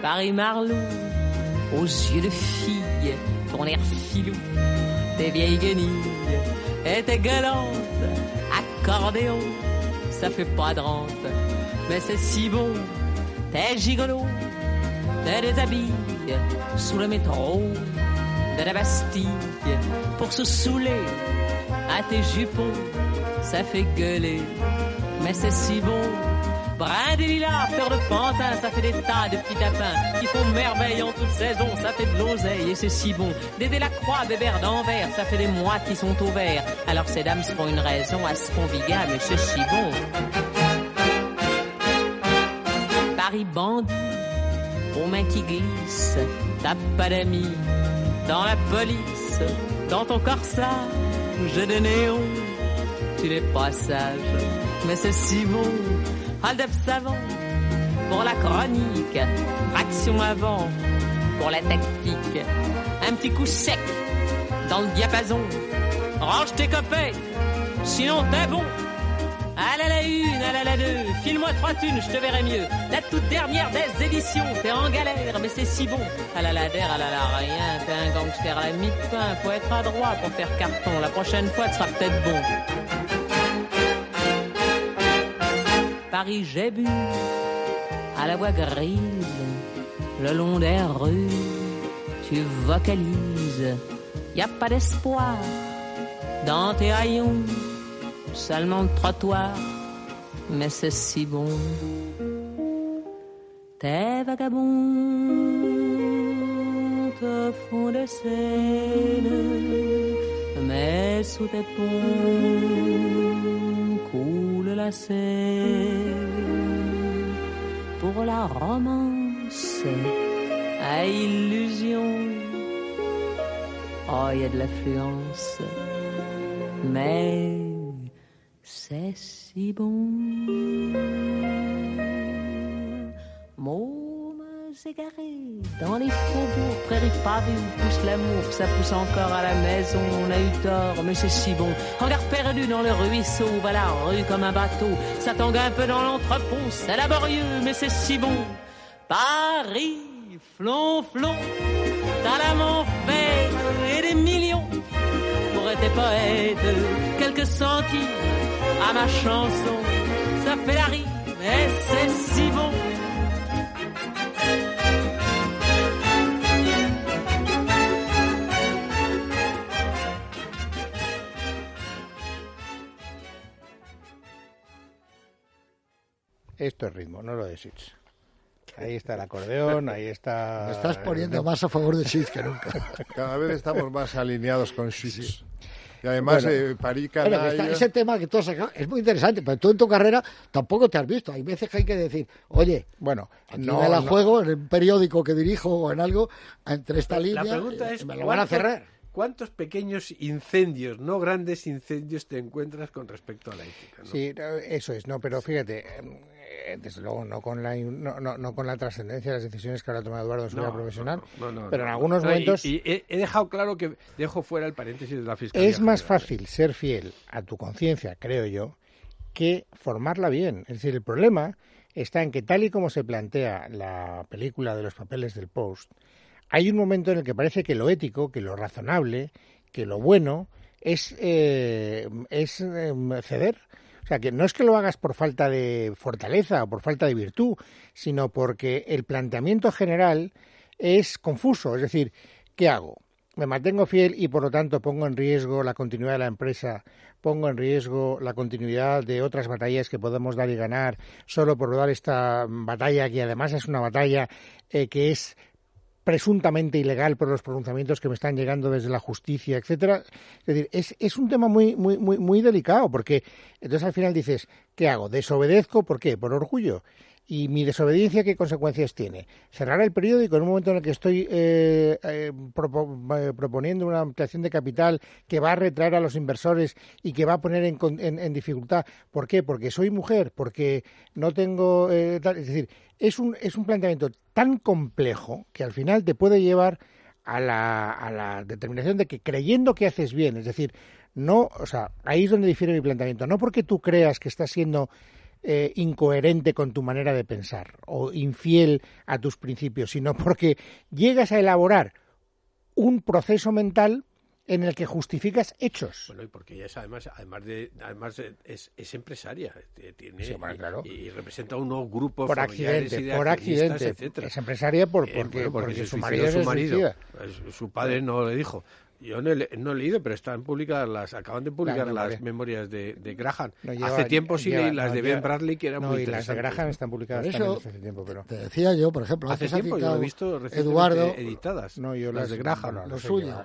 Paris-Marlou, aux yeux de fille, ton air filou, tes vieilles guenilles et tes galantes, accordéon, ça fait pas de rente, mais c'est si bon, t'es gigolo, t'es déshabille sous le métro de la Bastille pour se saouler à tes jupons, ça fait gueuler, mais c'est si bon. Brin des lilas, fleurs de pantin, ça fait des tas de petits tapins qui font merveille en toute saison, ça fait de l'oseille et c'est si bon. Dédé la croix, bébert d'Anvers, ça fait des mois qui sont au vert. Alors ces dames se font une raison à se conviga, mais c'est si bon. Paris bandit, aux mains qui glissent, t'as pas d'amis. Dans la police, dans ton corsage de néon, tu n'es pas sage, mais c'est si bon. Aldef savant pour la chronique, traction avant pour la tactique, un petit coup sec dans le diapason, range tes copains, sinon t'es bon. Allez à la une, allez à la deux, file-moi trois thunes, je te verrai mieux. La toute dernière des éditions, t'es en galère, mais c'est si bon. À la la der, à la la rien, t'es un gangster à la mi-pain, faut être adroit pour faire carton. La prochaine fois, tu seras peut-être bon. Paris, j'ai bu à la voix grise, le long des rues, tu vocalises. Y a pas d'espoir dans tes haillons, seulement le trottoir, mais c'est si bon. Tes vagabonds te font des scènes, mais sous tes ponts coule la Seine. Pour la romance à illusion, oh, y a de l'affluence, mais c'est si bon. Mômes égarés dans les faubourgs, prairies pavées où pousse l'amour, ça pousse encore à la maison, on a eu tort, mais c'est si bon. Regard perdu dans le ruisseau, va la rue comme un bateau, ça tangue un peu dans l'entrepont, c'est laborieux, mais c'est si bon. Paris, flonflon, t'as l'âme en fer et des millions pour être poète, quelques centimes à ma chanson, ça fait la rime et c'est si bon. Esto es ritmo, no lo de Sitch. Ahí está el acordeón, ahí está... Me estás poniendo más a favor de Sitch que nunca. Cada vez estamos más alineados con Sitch. Sí. Y además, bueno, eh, París Canalla... Bueno, está, ese tema que tú has sacado es muy interesante, pero tú en tu carrera tampoco te has visto. Hay veces que hay que decir, oye, bueno, aquí no, me la no. juego en un periódico que dirijo o en algo, entre esta línea, la pregunta es, me lo van a cerrar. ¿Cuántos pequeños incendios, no grandes incendios, te encuentras con respecto a la ética, ¿no? Sí, eso es, no, pero fíjate, desde luego no con la no, no, no con la trascendencia de las decisiones que ahora toma Eduardo en su vida no, profesional, no, no, no, pero en no, algunos no, momentos... Y, y he, he dejado claro que dejo fuera el paréntesis de la Fiscalía Es más General. fácil ser fiel a tu conciencia, creo yo, que formarla bien. Es decir, el problema está en que tal y como se plantea la película de los papeles del Post, hay un momento en el que parece que lo ético, que lo razonable, que lo bueno es, eh, es eh, ceder. O sea, que no es que lo hagas por falta de fortaleza o por falta de virtud, sino porque el planteamiento general es confuso. Es decir, ¿qué hago? Me mantengo fiel y, por lo tanto, pongo en riesgo la continuidad de la empresa, pongo en riesgo la continuidad de otras batallas que podemos dar y ganar solo por dar esta batalla, que además es una batalla eh, que es presuntamente ilegal por los pronunciamientos que me están llegando desde la justicia, etcétera. Es decir, es, es un tema muy, muy, muy, muy delicado, porque entonces al final dices, ¿qué hago? ¿Desobedezco? ¿Por qué? ¿Por orgullo? ¿Y mi desobediencia qué consecuencias tiene? Cerrar el periódico en un momento en el que estoy eh, eh, propo, eh, proponiendo una ampliación de capital que va a retraer a los inversores y que va a poner en, en, en dificultad. ¿Por qué? Porque soy mujer, porque no tengo... Eh, tal, es decir, es un, es un planteamiento tan complejo que al final te puede llevar a la, a la determinación de que creyendo que haces bien, es decir, no, o sea, ahí es donde difiere mi planteamiento, no porque tú creas que estás siendo eh, incoherente con tu manera de pensar o infiel a tus principios, sino porque llegas a elaborar un proceso mental en el que justificas hechos. Bueno, y porque ella es además, además de, además es, es empresaria, tiene Sí, bueno, claro. y, y representa unos grupos Por familiares accidente, y de por accionistas, accidente. etcétera. Es empresaria por, Eh, porque, bueno, porque porque se su suicidó marido su se marido. suicida. Pues, su padre no le dijo. Yo no he, le- no he leído, pero están publicadas las, acaban de publicar Las las memorias. memorias de, de Graham. No, lleva- hace tiempo sí lleva- leí las no, de lleva- Ben Bradley, que eran no, muy y las de interesantes. Graham están publicadas Por también eso, desde hace tiempo, pero... Te decía yo, por ejemplo, Hace antes ha tiempo yo lo he citado visto recientemente Eduardo, editadas. No, yo las las de Graham. bueno, lo las he suyo. llevado.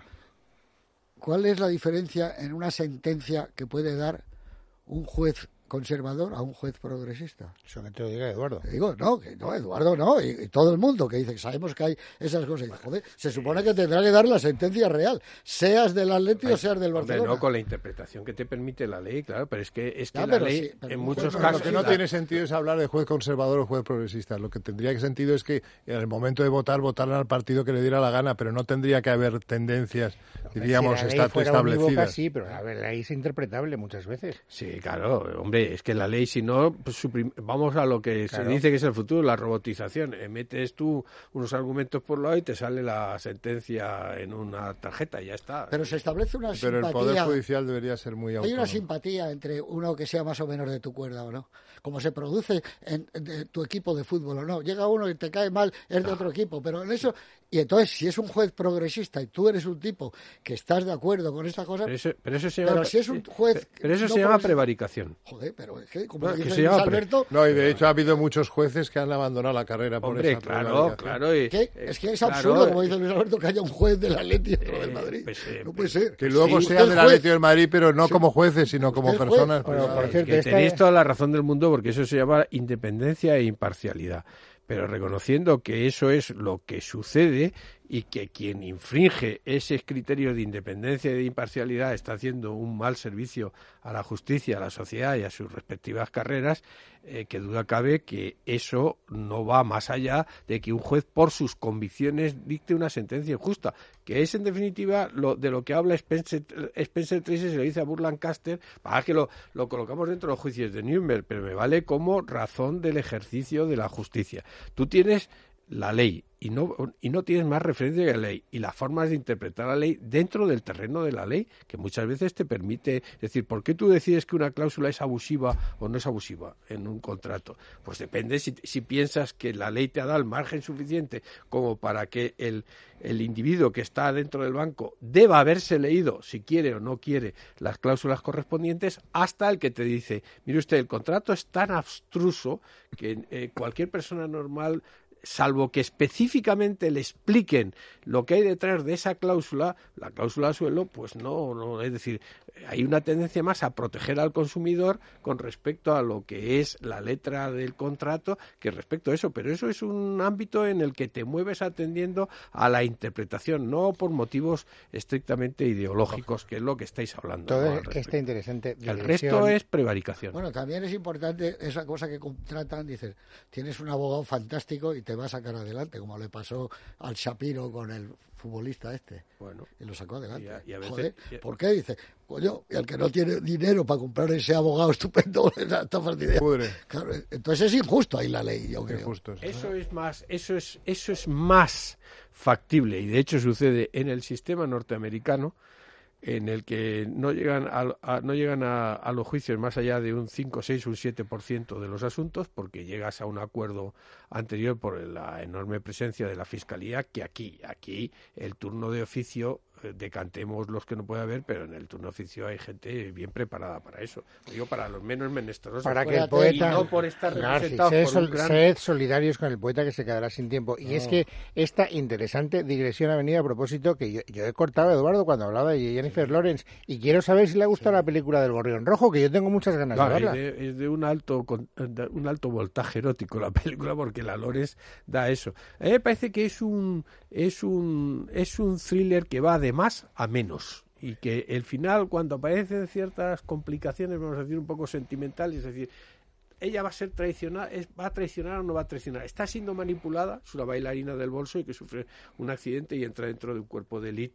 ¿Cuál es la diferencia en una sentencia que puede dar un juez conservador a un juez progresista? Eso que te lo diga Eduardo. Te digo, no, que no, Eduardo no, y, y todo el mundo que dice que sabemos que hay esas cosas. Y dice, joder, se supone que tendrá que dar la sentencia real, seas del Atleti o seas del Hombre, Barcelona. no con la interpretación que te permite la ley, claro, pero es que es que Ya, la pero ley sí, pero en un muchos juez casos Lo que no la- tiene sentido es hablar de juez conservador o juez progresista. Lo que tendría que sentido es que en el momento de votar, votaran al partido que le diera la gana, pero no tendría que haber tendencias, diríamos, si la ley estatus fuera unívoca, establecidas. sí, pero a ver, la ley es interpretable muchas veces. Sí, claro, hombre, es que la ley, si no, pues, suprim- vamos a lo que Claro. se dice que es el futuro, la robotización. Eh, metes tú unos argumentos por lado y te sale la sentencia en una tarjeta y ya está. Pero se establece una Pero el simpatía. Poder Judicial debería ser muy Hay autónomo. una simpatía entre uno que sea más o menos de tu cuerda o no. Como se produce en, de tu equipo de fútbol o no. Llega uno y te cae mal, es de otro equipo. Pero en eso. Y entonces, si es un juez progresista y tú eres un tipo que estás de acuerdo con esta cosa. Pero eso, pero eso se Pero llama, si es un juez pero eso no se llama progresista- prevaricación. Joder, pero es que, como No, que dice se Luis llama pre- Alberto. No, y de hecho ha habido muchos jueces que han abandonado la carrera por Hombre, esa claro, prevaricación. claro. y- ¿qué? eh, Es que es claro, absurdo, como eh, dice Luis Alberto, que haya un juez del Atleti y otro del eh, Madrid. pues, eh, no puede ser. Que luego Sí, sea usted del juez. Atlético del Madrid, pero no Sí. como jueces, sino como Usted juez. personas Bueno, privadas. por cierto, que esta- tenéis toda la razón del mundo porque eso se llama independencia e imparcialidad. Pero reconociendo que eso es lo que sucede y que quien infringe ese criterio de independencia y de imparcialidad está haciendo un mal servicio a la justicia, a la sociedad y a sus respectivas carreras, eh, que duda cabe que eso no va más allá de que un juez por sus convicciones dicte una sentencia injusta, que es en definitiva lo de lo que habla Spencer, Spencer Tracy, se lo dice a Burr Lancaster, para que lo, lo colocamos dentro de los juicios de Nuremberg, pero me vale como razón del ejercicio de la justicia. Tú tienes la ley y no y no tienes más referencia que la ley y las formas de interpretar la ley dentro del terreno de la ley, que muchas veces te permite decir, ¿por qué tú decides que una cláusula es abusiva o no es abusiva en un contrato? Pues depende si, si piensas que la ley te ha dado el margen suficiente como para que el, el individuo que está dentro del banco deba haberse leído, si quiere o no quiere, las cláusulas correspondientes, hasta el que te dice, mire usted, el contrato es tan abstruso que eh, cualquier persona normal, salvo que específicamente le expliquen lo que hay detrás de esa cláusula, la cláusula suelo, pues no, no, es decir, hay una tendencia más a proteger al consumidor con respecto a lo que es la letra del contrato que respecto a eso, pero eso es un ámbito en el que te mueves atendiendo a la interpretación, no por motivos estrictamente ideológicos, que es lo que estáis hablando. Todo ¿no? Al respecto. esta interesante El digresión. resto es prevaricación. Bueno, también es importante esa cosa que contratan, dices, tienes un abogado fantástico y te va a sacar adelante, como le pasó al Shapiro con el futbolista este. Bueno, Y lo sacó adelante. y a- y a veces- Joder, y a- ¿por qué? Dice, coño, y el que no tiene dinero para comprar ese abogado estupendo, está fastidiado. Pudre. Claro, entonces es injusto ahí la ley, yo Qué creo. justo es. Eso es más, eso es, eso es más factible y de hecho sucede en el sistema norteamericano, en el que no llegan a, a- no llegan a, a los juicios más allá de un cinco, seis, un siete por ciento de los asuntos, porque llegas a un acuerdo anterior por la enorme presencia de la fiscalía, que aquí, aquí el turno de oficio, eh, decantemos los que no puede haber, pero en el turno de oficio hay gente bien preparada para eso. Digo, para los menos menesterosos. Para que el Acuérdate, poeta... y no por estar Claro, sí, representados sed, por sol- un gran... sed solidarios con el poeta que se quedará sin tiempo. Y es que esta interesante digresión ha venido a propósito que yo, yo he cortado a Eduardo cuando hablaba de Jennifer Lawrence y quiero saber si le ha gustado la película del Gorrión Rojo, que yo tengo muchas ganas No, de es, verla. de, es de un alto con- de un alto voltaje erótico la película, porque la Lores da eso. A mí me parece que es un es un es un thriller que va de más a menos y que el final, cuando aparecen ciertas complicaciones, vamos a decir un poco sentimentales, es decir, ella va a ser traicionada, es, va a traicionar o no va a traicionar. Está siendo manipulada, es una bailarina del bolso y que sufre un accidente y entra dentro de un cuerpo de élite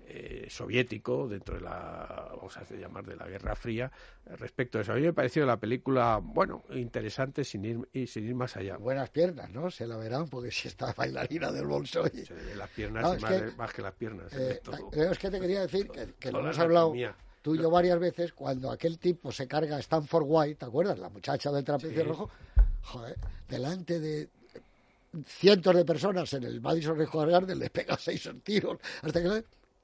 eh, soviético dentro de la, vamos a llamar, de la Guerra Fría. Respecto a eso, a mí me pareció la película, bueno, interesante sin ir y sin ir más allá. Buenas piernas, ¿no? Se la verán porque si está bailarina del Bolshoi. Se le ven las piernas No, y es más, que, de- más que las piernas. se ve Eh, todo. es que te quería decir que, que lo Toda la hemos hablado anatomía. tú y yo varias veces cuando aquel tipo se carga a Stanford White, ¿te acuerdas? La muchacha del trapecio Sí. rojo, joder, delante de cientos de personas en el Madison Square Garden, le pega seis tiros hasta que le...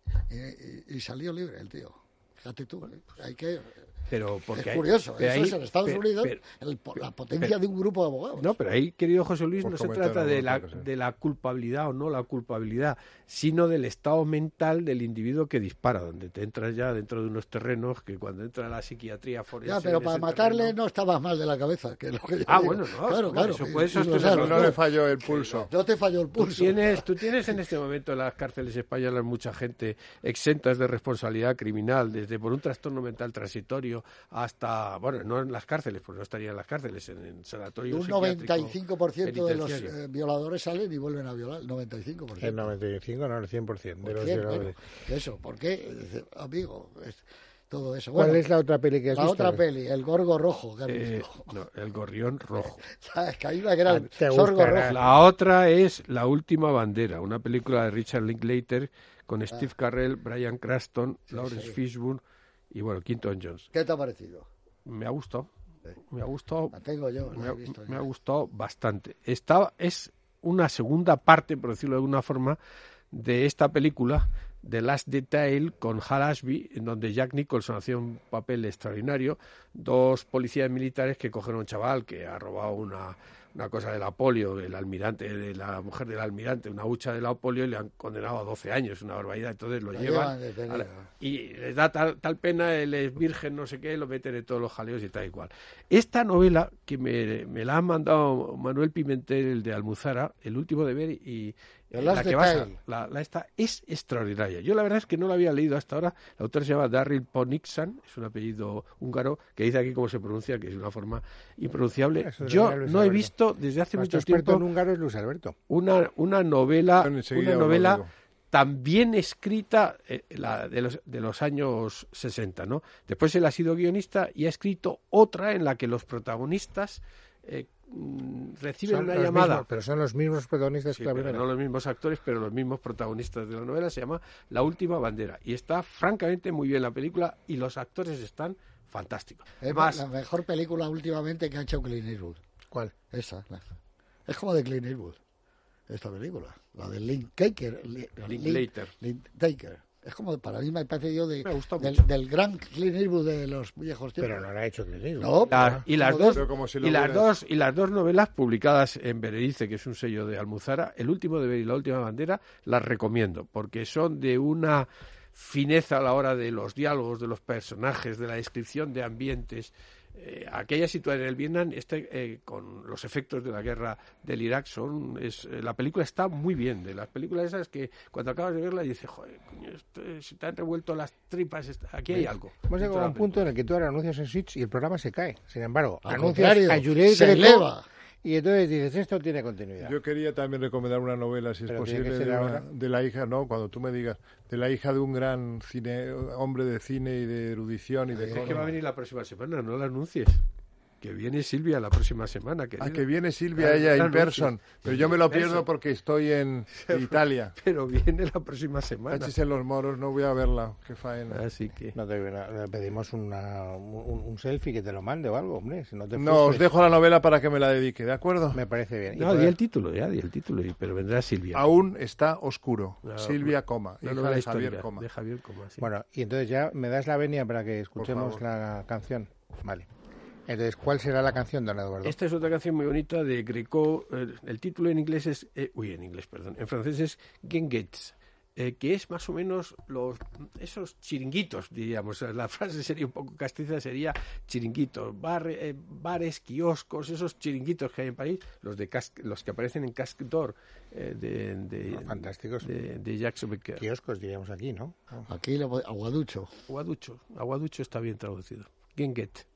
y, y- y salió libre el tío. Fíjate tú, ¿eh? Hay que... Pero porque es hay- curioso, pero eso ahí- es en Estados pero- Unidos pero- el po- la potencia de un grupo de abogados. No, pero ahí, querido José Luis, Por no se comentar trata de alguna la, cosa. de la culpabilidad o no la culpabilidad, sino del estado mental del individuo que dispara, donde te entras ya dentro de unos terrenos que cuando entra la psiquiatría forense... Ya, pero en para ese matarle terreno- no estabas mal de la cabeza, que es lo que yo Ah, digo. bueno, no, claro, no, claro. eso y- puede y sostener lo sabes, los No ¿no? le falló el pulso. No te falló el Tú pulso. tienes, tú tienes en este momento en las cárceles españolas mucha gente exentas de responsabilidad criminal, desde por un trastorno mental transitorio hasta, bueno, no en las cárceles, porque no estaría en las cárceles, en, en sanatorios Un noventa y cinco por ciento de los penitenciario. eh, violadores salen y vuelven a violar. El noventa y cinco por El ciento. noventa y cinco, no, el cien por ciento de ¿Por los qué? violadores. Bueno, eso, ¿por qué? Dice, amigo, es todo eso. ¿Cuál Bueno, es la otra peli que has la visto? otra peli, El Gorgo Rojo. Que has Eh, visto. no, el gorrión rojo. ¿Sabes? Que hay una que era el Te Sorgo gustará. Rojo. La otra es La Última Bandera, una película de Richard Linklater con Ah. Steve Carell, Bryan Cranston, Lawrence Fishburne y, bueno, Quinton Jones. ¿Qué te ha parecido? Me ha gustado, Sí. me ha gustado, La tengo yo, la me he ha, visto. me ya. ha gustado bastante. Esta es una segunda parte, por decirlo de alguna forma, de esta película, The Last Detail, con Hal Ashby, en donde Jack Nicholson hacía un papel extraordinario, dos policías militares que cogen a un chaval que ha robado una, una cosa de la polio, del almirante, de la mujer del almirante, una hucha de la polio, y le han condenado a doce años, una barbaridad. Entonces lo, Lo llevan, llevan detenido. a la- y les da tal, tal pena, él es virgen, no sé qué, lo meten en todos los jaleos y tal y cual. Esta novela, que me, me la ha mandado Manuel Pimentel, el de Almuzara, El último deber, y The eh, Last la que vas a- Detail. la, la esta es extraordinaria. Yo la verdad es que no la había leído hasta ahora. El autor se llama Daryl Poniksan, es un apellido húngaro, que dice aquí cómo se pronuncia, que es una forma impronunciable. Eso de Yo Luis no he Alberto. visto desde hace Nuestro mucho experto tiempo en húngaro es Luis Alberto. una, una novela, Bueno, enseguida una os lo novela digo. tan bien escrita, eh, la de los, de los años sesenta, ¿no? Después él ha sido guionista y ha escrito otra en la que los protagonistas eh, mm, reciben Son una los llamada. mismos, pero son los mismos protagonistas Sí, que la pero primera. no los mismos actores, pero los mismos protagonistas de la novela. Se llama La Última Bandera y está francamente muy bien la película y los actores están fantásticos. Es Más, la mejor película últimamente que ha hecho Clint Eastwood. ¿Cuál? Esa. la- Es como de Clint Eastwood, esta película. La de Link Taker. Li- Linklater. Link Taker. Es como, para mí me parece yo de, Me ha gustado del, mucho. del gran Clint Eastwood de los viejos tiempos. Pero no la ha hecho Clint Eastwood. No, La- pero- y las como dos Pero como si lo y las hubiera- dos y las dos novelas publicadas en Berenice, que es un sello de Almuzara, El último deber y La última bandera, las recomiendo porque son de una fineza a la hora de los diálogos, de los personajes, de la descripción de ambientes. Eh, aquella situación en el Vietnam, este, eh, con los efectos de la guerra del Irak, son es, eh, la película está muy bien. De las películas esas que cuando acabas de verla dices, joder, coño, esto, eh, se te han revuelto las tripas, est- aquí hay algo. Hemos dentro llegado de a la un punto en película. el que tú ahora anuncias en Switch y el programa se cae. Sin embargo, Al anuncias contrario, a Juliette se Greco eleva. y entonces dices, esto tiene continuidad. Yo quería también recomendar una novela, si es Pero tiene posible, que ser de, una- ahora. de la hija, no, cuando tú me digas, de la hija de un gran cine, hombre de cine y de erudición y de Es que va a cosas. venir la próxima semana, no la anuncies. Que viene Silvia la próxima semana. querida. Ah, que viene Silvia, Claro, ella no la in person, anuncies. pero yo me lo In person. pierdo porque estoy en Italia. Pero viene la próxima semana. Cachis en los moros, no voy a verla, qué faena. Así que... No te, le pedimos una, un, un selfie que te lo mande o algo, hombre. Si no, te No, os frustres. dejo la novela para que me la dedique, ¿de acuerdo? Me parece bien. Y No, por- di el título, ya, di el título, y- pero vendrá Silvia. Aún está oscuro. No, Silvia Coma, No, hija no, la de historia, Javier Coma. de Javier Coma, sí. Bueno, y entonces ya me das la venia para que escuchemos favor. la canción. Vale. Entonces, ¿cuál será la canción, don Eduardo? Esta es otra canción muy bonita de Greco. eh, el título en inglés es... eh, uy, en inglés, perdón. En francés es Gengetz. Eh, que es más o menos los esos chiringuitos, diríamos. La frase sería un poco castiza, sería chiringuitos, bar, eh, bares, kioscos, esos chiringuitos que hay en París, los de Cas- los que aparecen en Casque d'Or eh, de, de, Ah, fantásticos. de, de Jacques Becker. Kioscos, diríamos aquí, ¿no? Aquí lo voy- aguaducho. Aguaducho, aguaducho está bien traducido. Genget.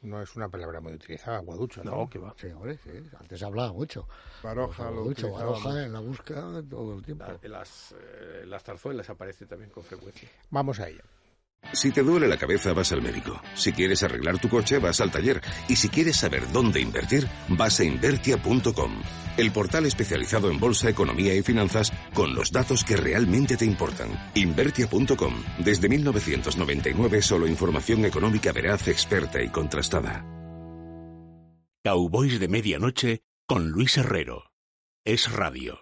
no es una palabra muy utilizada, Guaducho, ¿no? No, que va. Sí, hombre, sí. Antes se hablaba mucho. Baroja lo mucho. utilizaba Baroja mucho. en la busca todo el tiempo. La- en las, eh, en las zarzuelas aparece también con frecuencia. Vamos a ello. Si te duele la cabeza, vas al médico. Si quieres arreglar tu coche, vas al taller. Y si quieres saber dónde invertir, vas a invertia punto com, el portal especializado en bolsa, economía y finanzas con los datos que realmente te importan. invertia punto com. Desde mil novecientos noventa y nueve, solo información económica veraz, experta y contrastada. Cowboys de Medianoche con Luis Herrero. Es Radio.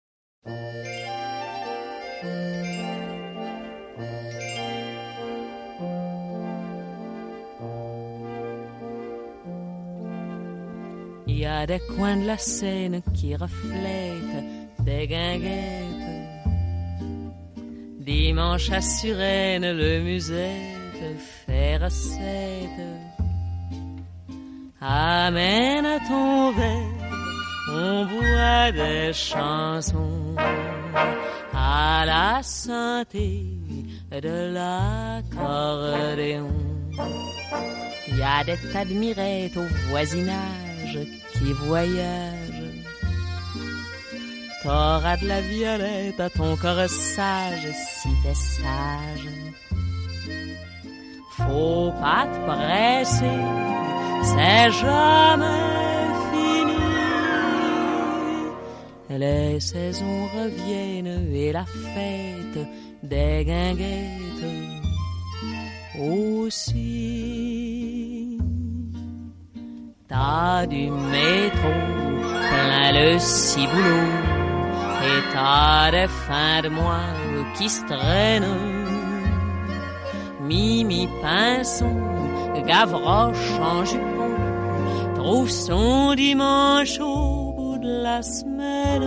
Il y a des coins de la Seine qui reflètent des guinguettes. Dimanche à Suresnes, le musette fait recette. Amène ton verre, on boit des chansons à la santé de l'accordéon. Il y a des tas de mirettes au voisinage qui voyagent. T'auras de la violette à ton corsage si t'es sage. Faut pas te presser, c'est jamais fini. Les saisons reviennent et la fête des guinguettes aussi. T'as du métro plein le ciboulot et t'as des fins de mois qui se traînent. Mimi Pinson, Gavroche en jupon, trouve son dimanche au bout de la semaine.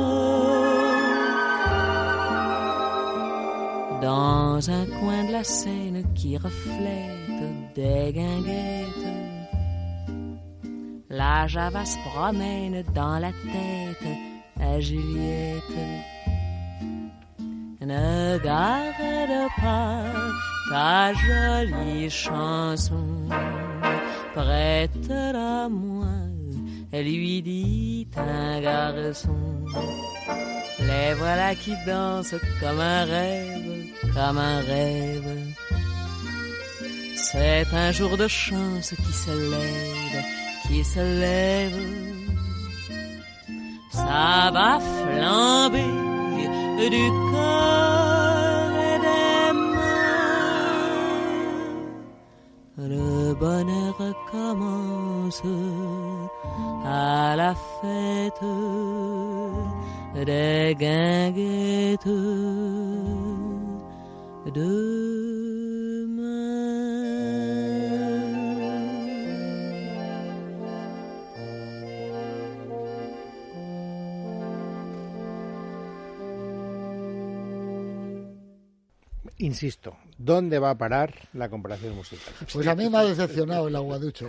Dans un coin de la Seine qui reflète des guinguettes, la Java se promène dans la tête à Juliette. Ne garde pas ta jolie chanson, prête-la moi, lui dit un garçon. Les voilà qui dansent comme un rêve, comme un rêve. C'est un jour de chance qui se lève, qui se lève. Ça va flamber du corps et des mains. Le bonheur commence à la fête des guinguettes Insisto, ¿dónde va a parar la comparación musical? Pues a mí me ha decepcionado el Aguaducho.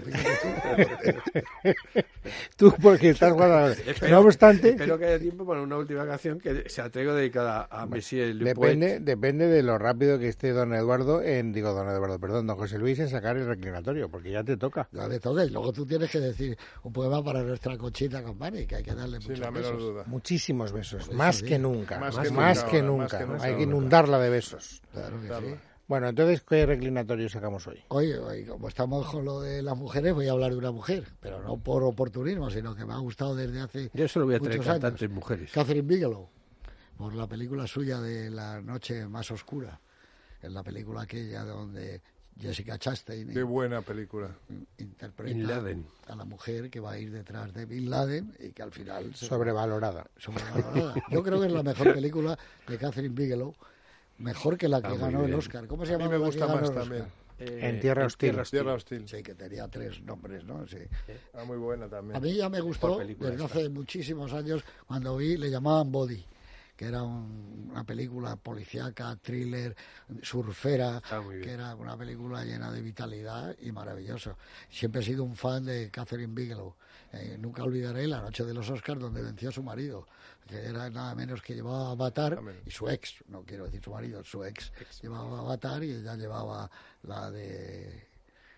Tú, porque estás jugando. Espero, No obstante, espero que haya tiempo para una última canción que se ha traído dedicada a Monsieur Le depende, Poet. depende de lo rápido que esté don Eduardo, en digo don Eduardo, perdón, don José Luis en sacar el reclinatorio, porque ya te toca. Ya le toca, y luego tú tienes que decir un poema para nuestra Conchita Company, que hay que darle Sin muchos la menor besos. duda. Muchísimos besos, Eso más sí. que nunca, Más más, que más nunca que ahora, nunca. más que nunca Hay que ahora. inundarla de besos. Claro que Claro. sí. Bueno, entonces, ¿qué reclinatorio sacamos hoy? Oye, oye, como estamos con lo de las mujeres, voy a hablar de una mujer, pero no por oportunismo, sino que me ha gustado desde hace Yo solo voy a traer muchos cantantes años. mujeres. Catherine Bigelow, por la película suya de La noche más oscura, en la película aquella donde Jessica Chastain Qué buena película. interpreta Bin Laden. a la mujer que va a ir detrás de Bin Laden y que al final se Sobrevalorada. sobrevalorada. Yo creo que es la mejor película de Catherine Bigelow, mejor que la que Ah, muy ganó el bien. Oscar. ¿Cómo se A mí llama me la que gusta ganó más el también. Oscar? Eh, En Tierra Hostil. Tierra Hostil. Sí, que tenía tres nombres, ¿no? Sí. Ah, muy buena también. A mí ya me gustó película desde esta. hace muchísimos años cuando vi, le llamaban Body, que era un- una película policíaca, thriller, surfera, Está muy bien. que era una película llena de vitalidad y maravilloso. Siempre he sido un fan de Catherine Bigelow. Eh, nunca olvidaré la noche de los Oscars donde venció a su marido, que era nada menos que llevaba a Avatar, Amén. y su ex, no quiero decir su marido, su ex, llevaba a Avatar y ella llevaba la de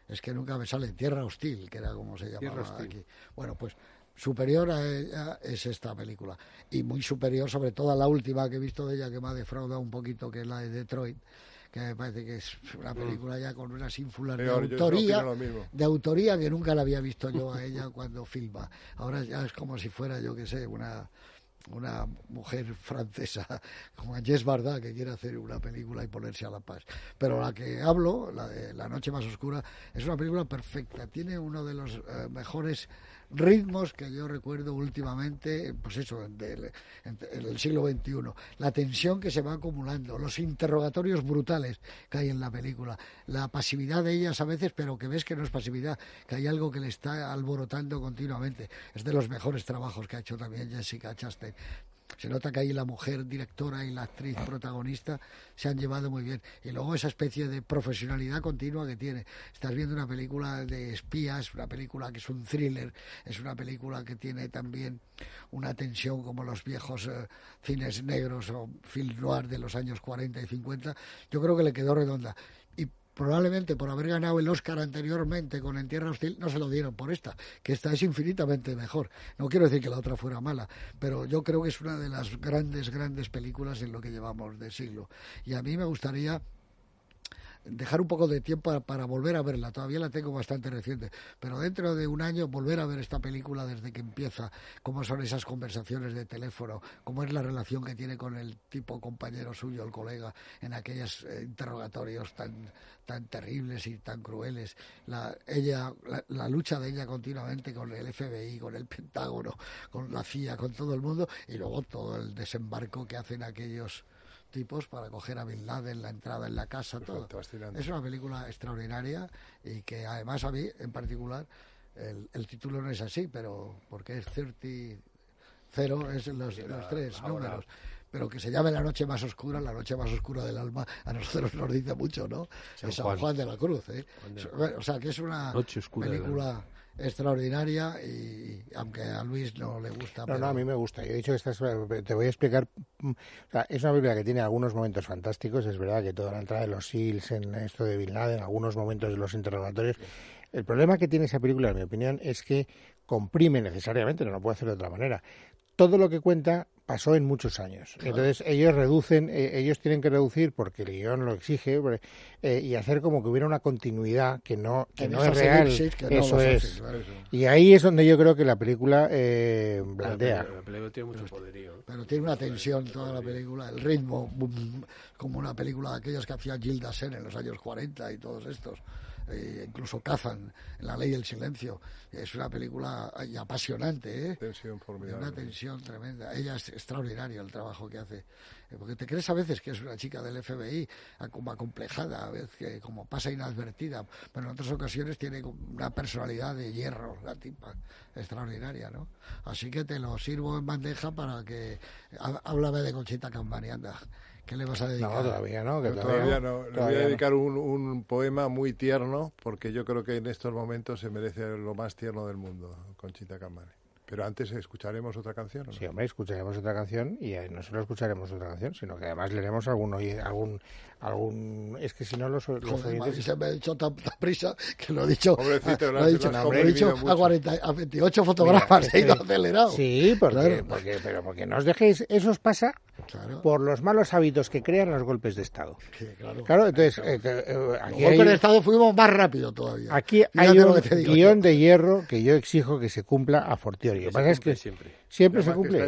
Es que nunca me sale. Tierra Hostil, que era como se llamaba Tierra Hostil. aquí. Bueno, pues superior a ella es esta película. Y muy superior, sobre todo a la última que he visto de ella, que me ha defraudado un poquito, que es la de Detroit, que me parece que es una película ya con unas ínfulas de Peor, yo autoría, opino lo mismo. de autoría que nunca la había visto yo a ella cuando filma. Ahora ya es como si fuera, yo que sé, una una mujer francesa como Agnès Varda, que quiere hacer una película y ponerse a la paz. Pero la que hablo, la de La noche más oscura, es una película perfecta. Tiene uno de los eh, mejores ritmos que yo recuerdo últimamente, pues eso, en el, en el siglo veintiuno. La tensión que se va acumulando, los interrogatorios brutales que hay en la película, la pasividad de ellas a veces, pero que ves que no es pasividad, que hay algo que le está alborotando continuamente. Es de los mejores trabajos que ha hecho también Jessica Chastain. Se nota que ahí la mujer directora y la actriz protagonista se han llevado muy bien. Y luego esa especie de profesionalidad continua que tiene. Estás viendo una película de espías, una película que es un thriller, es una película que tiene también una tensión como los viejos eh, cines negros o film noir de los años cuarenta y cincuenta. Yo creo que le quedó redonda. Y probablemente por haber ganado el Oscar anteriormente con En Tierra Hostil, no se lo dieron por esta, que esta es infinitamente mejor. No quiero decir que la otra fuera mala, pero yo creo que es una de las grandes, grandes películas en lo que llevamos de siglo. Y a mí me gustaría dejar un poco de tiempo para, para volver a verla. Todavía la tengo bastante reciente, pero dentro de un año volver a ver esta película desde que empieza, cómo son esas conversaciones de teléfono, cómo es la relación que tiene con el tipo compañero suyo, el colega, en aquellos eh, interrogatorios tan tan terribles y tan crueles, la ella la, la lucha de ella continuamente con el F B I, con el Pentágono, con la C I A, con todo el mundo, y luego todo el desembarco que hacen aquellos tipos para coger a Bin Laden, la entrada en la casa, todo. Es una película extraordinaria y que además a mí en particular el, el título no es así, pero porque es treinta, cero es los, los tres números, pero que se llame La noche más oscura, la noche más oscura del alma, a nosotros nos dice mucho, ¿no? San es San Juan. Juan de la Cruz, ¿eh? O sea, que es una película extraordinaria y aunque a Luis no le gusta. No, pero... no, a mí me gusta. Yo he dicho que esta es, te voy a explicar. O sea, es una película que tiene algunos momentos fantásticos. Es verdad que toda la entrada de los SEALs en esto de Bin Laden, algunos momentos de los interrogatorios. El problema que tiene esa película, en mi opinión, es que comprime necesariamente, no lo puede hacer de otra manera. Todo lo que cuenta pasó en muchos años. Claro. Entonces ellos reducen, eh, ellos tienen que reducir porque el guión lo exige eh, y hacer como que hubiera una continuidad que no que no es real. Que eso no es. Hace, claro. Y ahí es donde yo creo que la película eh, blandea. La película tiene mucho poderío. Pero tiene una tensión toda la película, el ritmo, como una película de aquellas que hacía Gilda Sen en los años cuarenta y todos estos. Eh, incluso cazan en La ley del silencio. Es una película apasionante, ¿eh? Tensión formidable. Una tensión tremenda. Ella es extraordinaria el trabajo que hace, eh, porque te crees a veces que es una chica del F B I como acomplejada, a veces que como pasa inadvertida, pero en otras ocasiones tiene una personalidad de hierro, la tipa extraordinaria, ¿no? Así que te lo sirvo en bandeja para que háblame de Conchita Campani, anda. ¿Qué le vas a dedicar? No, todavía no. Que no todavía, todavía no. Le todavía voy a dedicar no. un, un poema muy tierno, porque yo creo que en estos momentos se merece lo más tierno del mundo, Conchita Campani. Pero antes escucharemos otra canción, ¿o no? Sí, hombre, escucharemos otra canción y eh, no solo escucharemos otra canción, sino que además leeremos algún algún algún es que si no los, los Joder, oyentes... se me ha hecho tanta prisa que lo he dicho, Pobrecito, a, lo lo he dicho, has lo he dicho a, cuarenta, a veintiocho fotogramas. Mira, he ido acelerado. Sí, porque, claro. porque, pero porque no os dejéis, eso os pasa claro. por los malos hábitos que crean los golpes de Estado. Sí, claro. Claro, entonces eh, eh, aquí los hay, golpes de Estado fuimos más rápido todavía. Aquí Fíjate hay un guión yo. de hierro que yo exijo que se cumpla a fortiori. Lo que pasa es que siempre, siempre se cumple.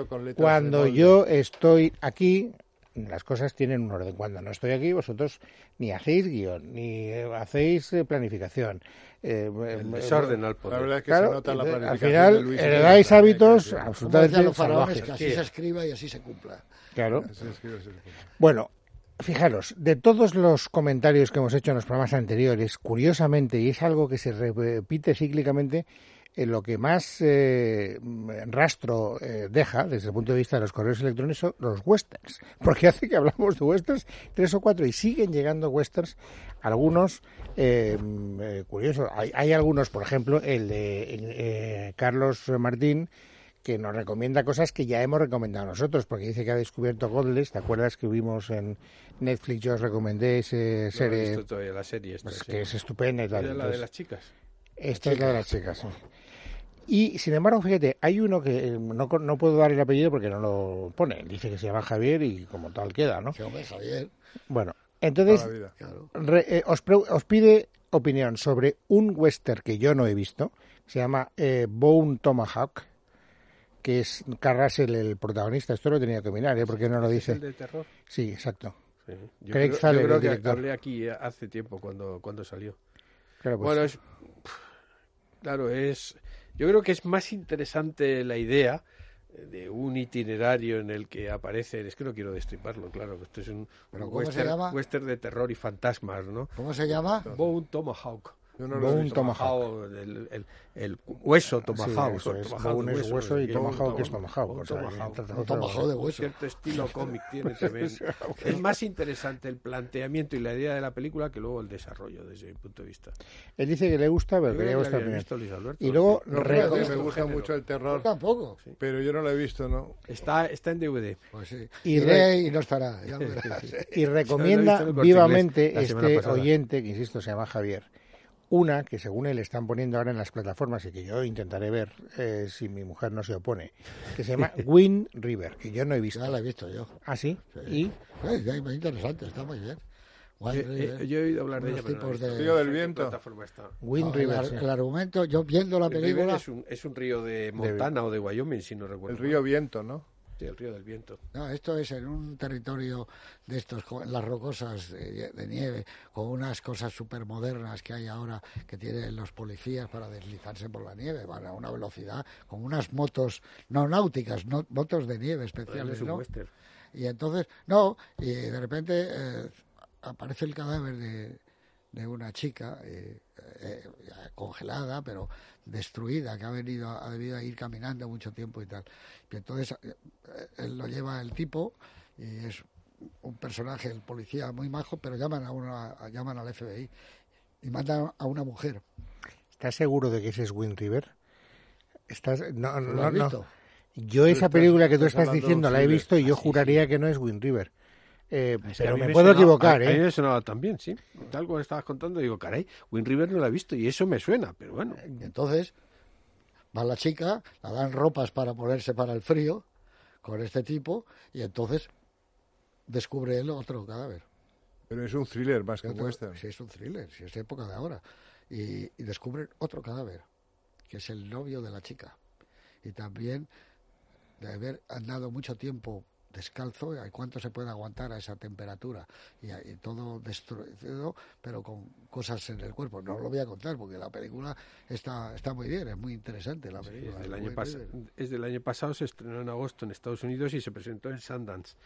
Cuando yo estoy aquí, las cosas tienen un orden. Cuando no estoy aquí, vosotros ni hacéis guión, ni hacéis planificación. Eh, el desorden al poder. La verdad es que claro, se nota la planificación al final de Luis heredáis hábitos sí, sí. absolutamente los faraones, salvajes. que así sí. se escriba y así se cumpla. Claro. Así escribe, así se cumpla. Bueno, fijaros, de todos los comentarios que hemos hecho en los programas anteriores, curiosamente, y es algo que se repite cíclicamente, eh, lo que más eh, rastro eh, deja desde el punto de vista de los correos electrónicos son los westerns, porque hace que hablamos de westerns tres o cuatro y siguen llegando westerns, algunos eh, eh, curiosos. Hay, hay algunos, por ejemplo, el de eh, Carlos Martín, que nos recomienda cosas que ya hemos recomendado nosotros, porque dice que ha descubierto Godless. ¿Te acuerdas que vimos en Netflix? Yo os recomendé ese No serie, he visto todavía la serie esta, pues, sí. que es estupenda y tal. ¿Es la de Entonces, las chicas? esta es la de las chicas, sí. Y, sin embargo, fíjate, hay uno que eh, no, no puedo dar el apellido porque no lo pone. Dice que se llama Javier y como tal queda, ¿no? Sí, hombre, Javier. Bueno, entonces, Toda la vida. Claro. re- eh, os, pre- os pide opinión sobre un western que yo no he visto. Se llama eh, Bone Tomahawk, que es Carl Russell el protagonista. Esto lo tenía que mirar, ¿eh? Porque no lo ¿Es dice. el de terror? Sí, exacto. Sí. Yo Craig creo, Zahler, yo creo el que director. hablé aquí hace tiempo cuando, cuando salió. Claro, pues, Bueno, es, claro, es, yo creo que es más interesante la idea de un itinerario en el que aparecen, es que no quiero destriparlo, claro, esto es un, ¿Pero un cómo se western, llama? western de terror y fantasmas, ¿no? ¿Cómo se llama? Bone Tomahawk. Yo no lo he Bone visto. Tomahawk. El, el, el hueso Tomahawk. Sí, eso es. Tomahawk Bone de es hueso y ¿no? Tomahawk es Bone Tomahawk, Bone o sea, Tomahawk. que trata- Un tomahawk de hueso. Cierto estilo cómic tiene también. Es más interesante el planteamiento y la idea de la película que luego el desarrollo desde mi punto de vista. Él dice que le gusta, pero Yo quería creo que vuestra había opinión. visto Luis Alberto. Y luego, Sí. No, re- fíjate, Re- me gusta género. mucho el Yo terror, tampoco. pero yo no lo he visto, ¿no? Está, está en D V D. Pues sí. Y Iré re- y no estará. Ya lo verás. y Lo recomienda he visto en el Corte vivamente Inglés la semana este pasada. oyente, que insisto, se llama Javier, una que según él están poniendo ahora en las plataformas y que yo intentaré ver eh, si mi mujer no se opone, que se llama Wind River, que yo no he visto. Ya la he visto yo. ¿Ah, sí? Sí. ¿Y? Eh, ya, muy interesante, está muy bien. Wind Eh, River, eh, yo he oído hablar de unos ella, pero no la he tipos visto. de- Río del ¿En qué Viento. plataforma está? Wind No, el, River, ar- sí. el argumento, yo viendo la El River película, es un, es un río de Montana o de Wyoming, si no recuerdo. El río Viento, ¿no? Sí, el río del viento. no, esto es en un territorio de estos, co- en las rocosas de, de nieve, con unas cosas súper modernas que hay ahora que tienen los policías para deslizarse por la nieve, van a una velocidad, con unas motos no náuticas, no, motos de nieve No especiales, es un ¿no? western. Y entonces, no, y de repente eh, aparece el cadáver de, de una chica eh, eh, congelada, pero destruida, que ha venido, ha debido ir caminando mucho tiempo y tal. Y entonces eh, él lo lleva el tipo y es un personaje, el policía muy majo, pero llaman a una, llaman al F B I y mandan a una mujer. ¿Estás seguro de que ese es Wind River? ¿Estás? No, ¿Lo no, has no. visto? Yo esa estás- película que tú estás estás hablando de diciendo un la he thriller. visto y yo Ah, sí, juraría que no es Wind River. Eh, Es que pero a mí me me puedo sonaba- equivocar, a, a mí ¿eh? me sonaba también, sí. Tal como estabas contando, digo, caray, Wind River no la he visto y eso me suena, pero bueno. Y entonces va la chica, la dan ropas para ponerse para el frío con este tipo y entonces descubre él otro cadáver. Pero es un thriller más que un Otro- western. Sí, es un thriller, si es época de ahora. Y, y descubren otro cadáver, que es el novio de la chica. Y también de haber andado mucho tiempo descalzo, ¿y cuánto se puede aguantar a esa temperatura? Y, y todo destruido, pero con cosas en el cuerpo. No lo voy a contar porque la película está, está muy bien, es muy interesante la Sí, película. es, del Muy año pas- bien. es del año pasado, se estrenó en agosto en Estados Unidos y se presentó en Sundance.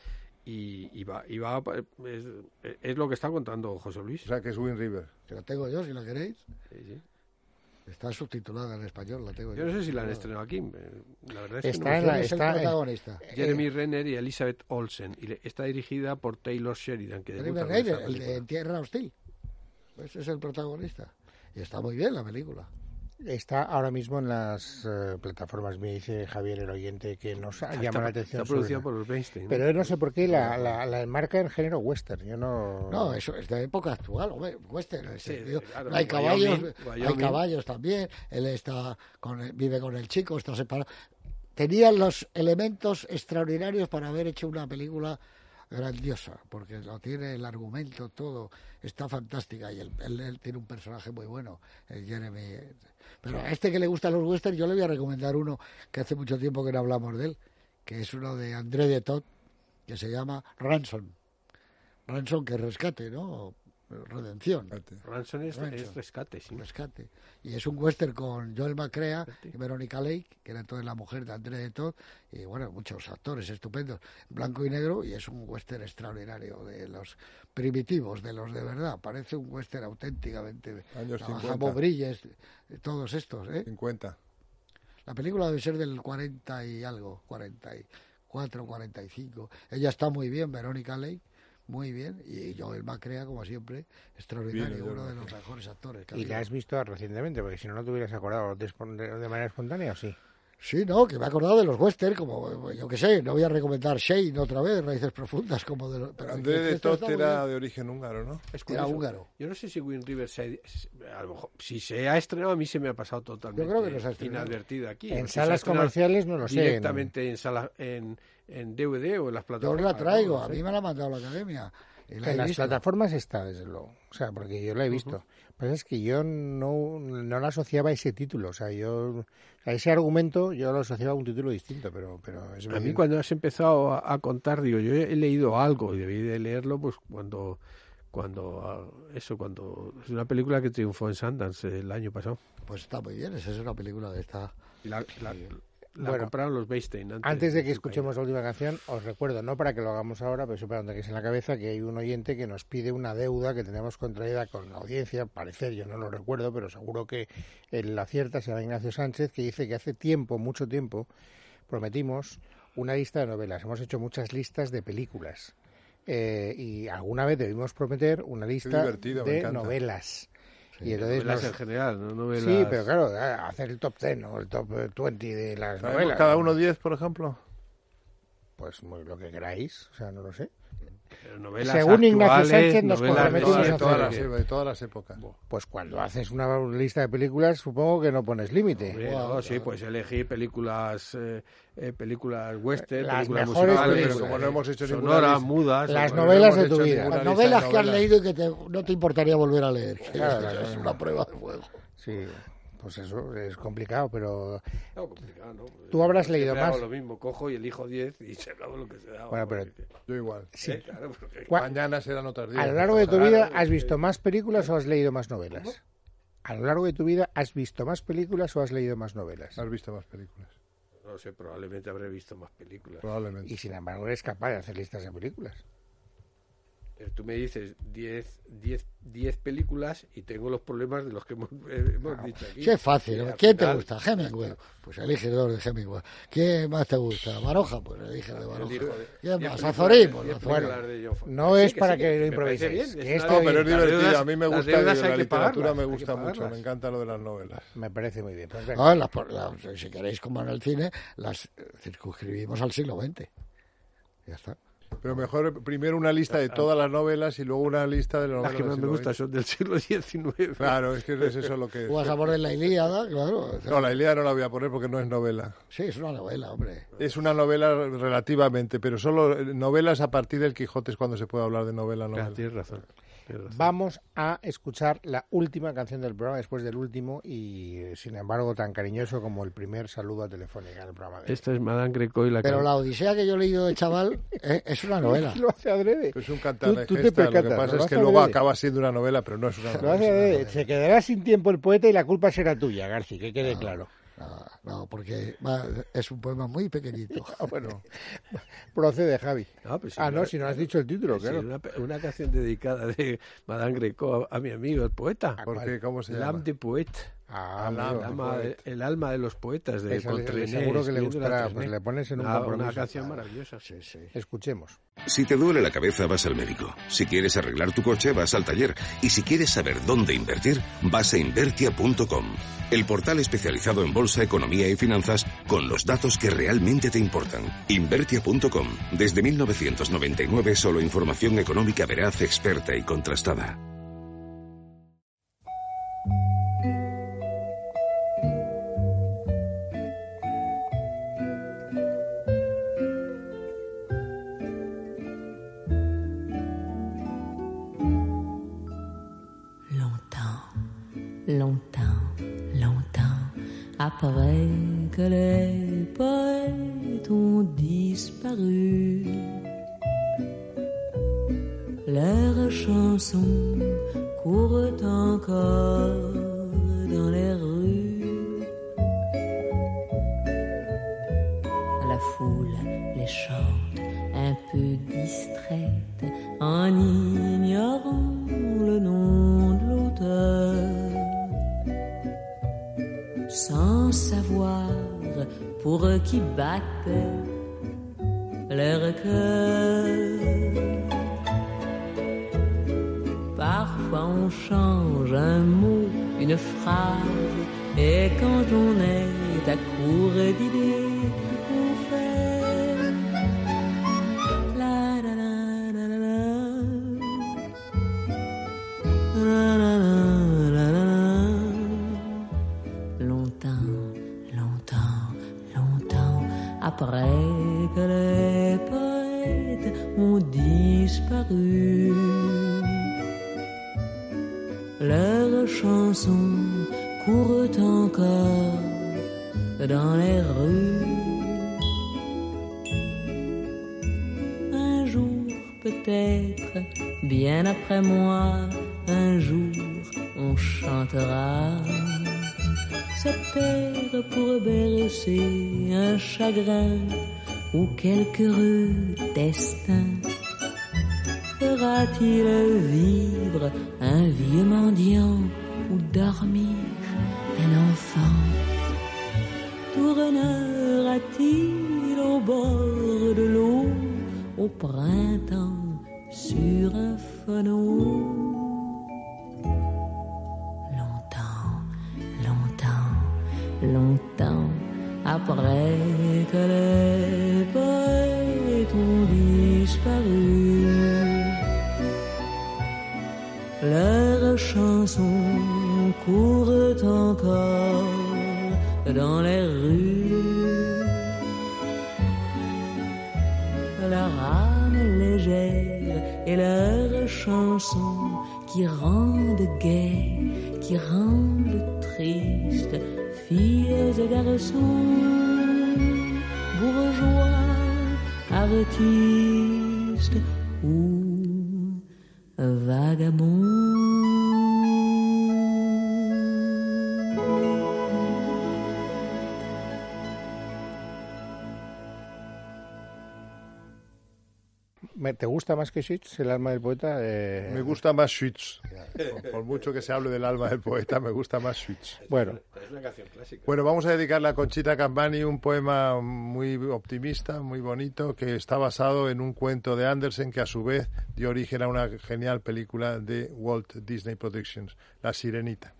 Y, y va, y va es, es lo que está contando José Luis. O sea, que es Wind River. Que la tengo yo, si la queréis. Sí, sí. Está subtitulada en español, la tengo Yo no sé si la han estrenado aquí. eh, La verdad es que Está no. en ¿Quién la- es el está en- protagonista? Jeremy Renner y Elizabeth Olsen. Y le- está dirigida por Taylor Sheridan, que Jeremy debuta con Renner, esta el de película. En Tierra Hostil. Ese es el protagonista. Y está muy bien la película. Está ahora mismo en las eh, plataformas, me dice Javier el oyente, que nos Está- llama está- la atención. Está producida sobre- por los Weinstein. ¿no? Pero él no sé por qué la, la, la enmarca en género western. Yo no... No, eso es de época actual, hombre, western. en el Sí, sentido- claro, no hay Wyoming, caballos, hay Wyoming. caballos también. Él está con el- vive con el chico, está separado. Tenían los elementos extraordinarios para haber hecho una película grandiosa, porque lo tiene el argumento, todo está fantástica y él, él- él tiene un personaje muy bueno, el Jeremy. Pero a este que le gustan los westerns, yo le voy a recomendar uno que hace mucho tiempo que no hablamos de él, que es uno de André de Todd, que se llama Ransom. Ransom, que es rescate, ¿no? Redención. Ransom es, Ransom. es rescate, sí. Rescate. Y es un western con Joel McCrea y Veronica Lake, que era entonces la mujer de André de Todd, y bueno, muchos actores estupendos, blanco y negro, y es un western extraordinario, de los primitivos, de los de verdad. Parece un western auténticamente. Años Trabajamos cincuenta. Brilles, todos estos, ¿eh? cincuenta. La película debe ser del cuarenta y algo, cuarenta y cuatro, cuarenta y cinco. Ella está muy bien, Veronica Lake, muy bien, y Joel McCrea, como siempre, extraordinario, Bien, Joel uno de McCrea. los mejores actores que ha ¿Y la habido. has visto recientemente? Porque si no, no te hubieras acordado de, espon- de- de manera espontánea, ¿o sí? Sí, no, que me he acordado de los western, como, yo qué sé, no voy a recomendar Shane otra vez, Raíces Profundas, como de... Pero André de Tot era de origen húngaro, ¿no? Es Era curioso. húngaro. Yo no sé si Wind River se, a lo mejor, si se ha estrenado, a mí se me ha pasado totalmente Yo creo que no se ha estrenado. inadvertido aquí. En Si se ha salas estrenado comerciales no lo sé. Directamente en, sala, en, en D V D o en las Yo plataformas. os la traigo, no a sé. mí me la ha mandado la academia. Y la En he las visto. plataformas está, desde luego. O sea, porque yo la he visto. Pero es que yo no, no la asociaba a ese título. O sea, yo a ese argumento yo lo asociaba a un título distinto, pero, pero es A mí evidente. cuando has empezado a, a contar, digo, yo he leído algo y debí de leerlo pues cuando, cuando ah, eso, cuando es una película que triunfó en Sundance el año pasado. Pues está muy bien, esa es una película que está... Y la, la, la Bueno, compraron los Weinstein antes, Antes de que su escuchemos la última canción, os recuerdo, no para que lo hagamos ahora, pero sí para que en la cabeza, que hay un oyente que nos pide una deuda que tenemos contraída con la audiencia, parecer, yo no lo recuerdo, pero seguro que él la acierta, se llama Ignacio Sánchez, que dice que hace tiempo, mucho tiempo, prometimos una lista de novelas. Hemos hecho muchas listas de películas. Eh, y alguna vez debimos prometer una lista divertido, me de encanta. novelas. Sí, y entonces novelas nos- en general, no novelas... Sí, pero claro, hacer el top ten o el top veinte de las ¿Traemos novelas. cada uno diez, por ejemplo? Pues muy- lo que queráis, o sea, no lo sé. Pero novelas Según Ignacio actuales, Sánchez, nos novelas comprometimos De a no, todas, hacer- las, de todas las épocas. Pues cuando haces una lista de películas, supongo que no pones límite. Hombre, no, sí, pues elegí películas, eh, eh, películas western, Las películas mejores musicales, películas. Pero como no hemos hecho ninguna sonoras, lista- mudas, Las o- novelas hemos de tu hecho vida. ninguna Las lista de novelas que has novelas. leído y que te- no te importaría volver a leer. que Claro, es, claro, es claro. una prueba de fuego. Sí, pues eso es complicado, pero No, complicado, ¿no? Tú habrás Siempre leído hago más. lo mismo, cojo y elijo diez y se acabó lo que se da. Bueno, pero- Yo igual. sí. Eh, claro, porque- Cua- Mañana serán otras diez. a lo largo de tu Claro, vida, es ¿has que- visto más películas o has leído más novelas? A lo largo de tu vida, ¿has visto más películas o has leído más novelas? Has visto más películas, No sé, probablemente habré visto más películas. probablemente. Y sin embargo, eres capaz de hacer listas de películas. Pero tú me dices diez, diez, diez películas y tengo los problemas de los que hemos, eh, hemos dicho aquí. Sí, es fácil. Y al ¿Quién te final- gusta? Hemingway. Pues elige dos de Hemingway. ¿Quién más te gusta? Baroja. Pues elige de El Baroja. hijo de- ¿Quién diez más? películas Azorín. de- Pues diez Azorín. películas de John Ford. No Sí, es que para sí, que lo me parece improviséis, bien, que es esto- una- No, pero es las divertido. deudas- A mí me las gusta deudas y hay la que literatura pagarlas, me hay que gusta mucho. pagarlas. Me encanta lo de las novelas. Me parece muy bien. Pues venga. No, las, por- las- si queréis, como en el cine, las eh, circunscribimos al siglo veinte. Ya está. Pero mejor primero una lista de todas las novelas y luego una lista de las Las novelas que más del me siglo gustan son del siglo diecinueve. Claro, es que es eso lo que... Tú vas a poner la Ilíada, claro. No, la Ilíada no la voy a poner porque no es novela. Sí, es una novela, hombre. Es una novela relativamente, pero solo eh, novelas a partir del Quijote es cuando se puede hablar de novela, Claro, novela. tienes razón. tienes razón. Vamos a escuchar la última canción del programa después del último y, eh, sin embargo, tan cariñoso como el primer saludo a Telefónica del programa de hoy. Esta es Madame Greco y la Pero can- la Odisea que yo he leído de chaval eh, es una novela. Lo hace adrede. Es un Tú- cantar tú te Lo que percatas, pasa lo es que hace luego adrede. acaba siendo una novela, pero no es una Lo novela. hace es una adrede. novela. Se quedará sin tiempo el poeta y la culpa será tuya, Garci, que quede claro. No, no, porque va- es un poema muy pequeñito. Ah, bueno, procede, Javi. No, pues si ah, no, no- si no has dicho el título, Sí, claro. una, pe- una canción dedicada de Madame Greco a, a mi amigo, el poeta. Porque, ¿cómo se L'âme llama? de poète. Ah, Al amigo. El alma, de, el alma de los poetas de Esa le- Contrené, seguro que le escribiendo la gustará, Trené. pues le pones en un Una- compromiso. Una canción maravillosa. Sí, sí. Escuchemos. Si te duele la cabeza, vas al médico. Si quieres arreglar tu coche, vas al taller. Y si quieres saber dónde invertir, vas a invertia punto com. El portal especializado en bolsa, economía y finanzas con los datos que realmente te importan. invertia punto com. Desde mil novecientos noventa y nueve, solo información económica veraz, experta y contrastada. Longtemps, longtemps, longtemps, après que les poètes ont disparu, leurs chansons courent encore dans les rues. La foule les chante un peu distraite en ignorant le nom de l'auteur, sans savoir pour qui battent leur cœur. Parfois on change un mot, une phrase, et quand on est ta cour d'idées qu'on fait. La la la la la la. La la la la la la. Longtemps, longtemps, longtemps après que les poètes ont disparu, leurs chansons courent encore dans les rues. Un jour, peut-être, bien après moi, un jour, on chantera cette terre pour bercer un chagrin ou quelque rude destin. Fera-t-il vivre un vieux mendiant ou dormir un enfant? Tournera-t-il au bord de l'eau au printemps sur un phono? Longtemps, longtemps, longtemps après que les poètes ont disparu, leurs chansons courent encore dans les rues. Leur âme légère et leurs chansons qui rendent gai, qui rendent triste, filles et garçons, bourgeois, artistes ou vagabonds. ¿Te gusta más que Schütz, el alma del poeta? Eh... Me gusta más Schütz. Por, por mucho que se hable del alma del poeta, me gusta más Schütz. Bueno, es una canción clásica. Bueno, vamos a dedicarle a Conchita Campani un poema muy optimista, muy bonito, que está basado en un cuento de Andersen que a su vez dio origen a una genial película de Walt Disney Productions, La Sirenita.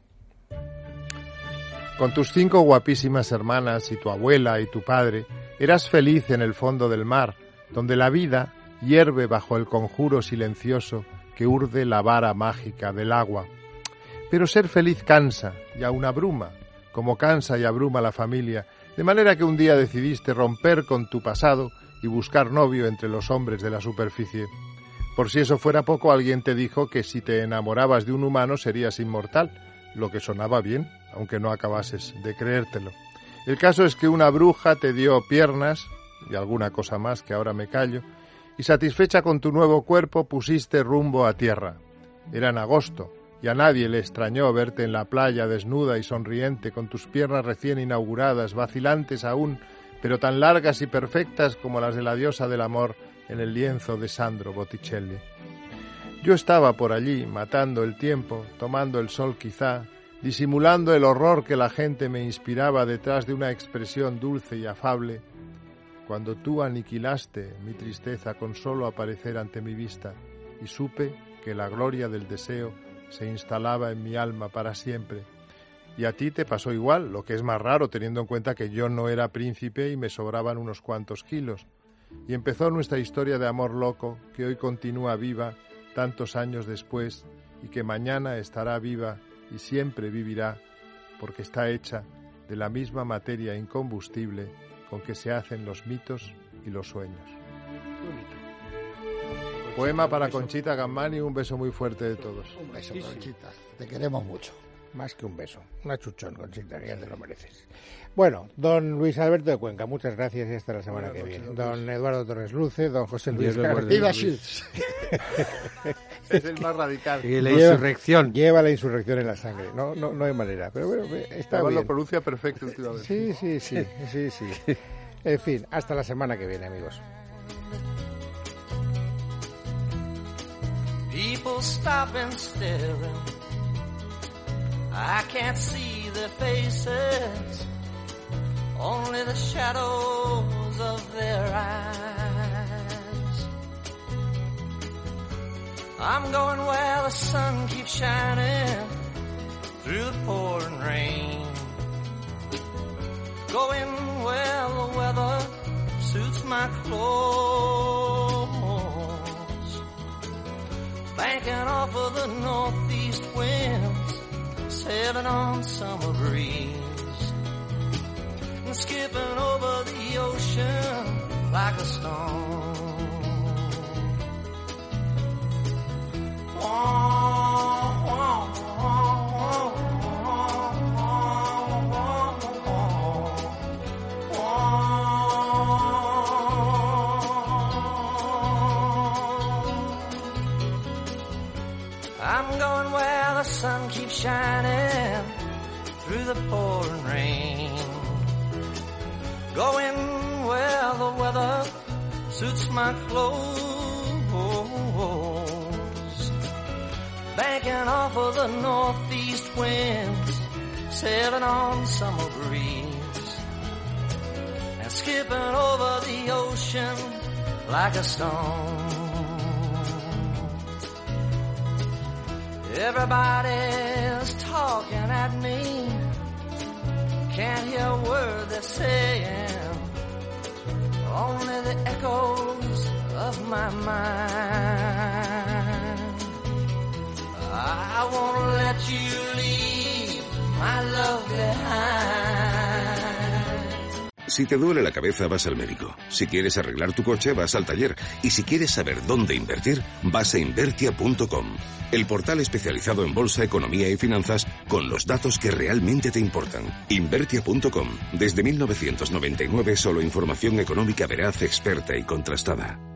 Con tus cinco guapísimas hermanas y tu abuela y tu padre, eras feliz en el fondo del mar, donde la vida hierve bajo el conjuro silencioso que urde la vara mágica del agua. Pero ser feliz cansa y aún abruma, como cansa y abruma la familia, de manera que un día decidiste romper con tu pasado y buscar novio entre los hombres de la superficie. Por si eso fuera poco, alguien te dijo que si te enamorabas de un humano serías inmortal, lo que sonaba bien, aunque no acabases de creértelo. El caso es que una bruja te dio piernas, y alguna cosa más que ahora me callo, y satisfecha con tu nuevo cuerpo pusiste rumbo a tierra. Era en agosto, y a nadie le extrañó verte en la playa desnuda y sonriente, con tus piernas recién inauguradas, vacilantes aún, pero tan largas y perfectas como las de la diosa del amor en el lienzo de Sandro Botticelli. Yo estaba por allí, matando el tiempo, tomando el sol quizá, disimulando el horror que la gente me inspiraba detrás de una expresión dulce y afable, cuando tú aniquilaste mi tristeza con solo aparecer ante mi vista, y supe que la gloria del deseo se instalaba en mi alma para siempre. Y a ti te pasó igual, lo que es más raro teniendo en cuenta que yo no era príncipe y me sobraban unos cuantos kilos. Y empezó nuestra historia de amor loco, que hoy continúa viva tantos años después, y que mañana estará viva y siempre vivirá, porque está hecha de la misma materia incombustible con que se hacen los mitos y los sueños. Poema para Conchita Campani, un beso muy fuerte de todos. Un beso, Conchita, te queremos mucho. Más que un beso, una chuchón, Conchita, que ya te lo mereces. Bueno, don Luis Alberto de Cuenca, muchas gracias y hasta la semana que viene. Don Eduardo Torres Luce, don José Luis García. ¡Viva Schütz! Es el más radical. Y la insurrección. Lleva la insurrección en la sangre, no no, no hay manera, pero bueno, está Además bien. Lo pronuncia perfecto últimamente. Sí, sí, sí, sí, sí. En fin, hasta la semana que viene, amigos. People stop and stare. I can't see their faces, only the shadows of their eyes. I'm going where the sun keeps shining through the pouring rain. Going where the weather suits my clothes. Banking off of the northeast winds, sailing on summer breeze. And skipping over the ocean like a stone. I'm going where the sun keeps shining through the pouring rain. Going where the weather suits my clothes. Banking off of the northeast winds, sailing on summer breeze. And skipping over the ocean like a stone. Everybody's talking at me, can't hear a word they're saying, only the echoes of my mind. I won't let you leave my love behind. Si te duele la cabeza, vas al médico. Si quieres arreglar tu coche, vas al taller. Y si quieres saber dónde invertir, vas a Invertia punto com. El portal especializado en bolsa, economía y finanzas con los datos que realmente te importan. Invertia punto com. Desde mil novecientos noventa y nueve, solo información económica veraz, experta y contrastada.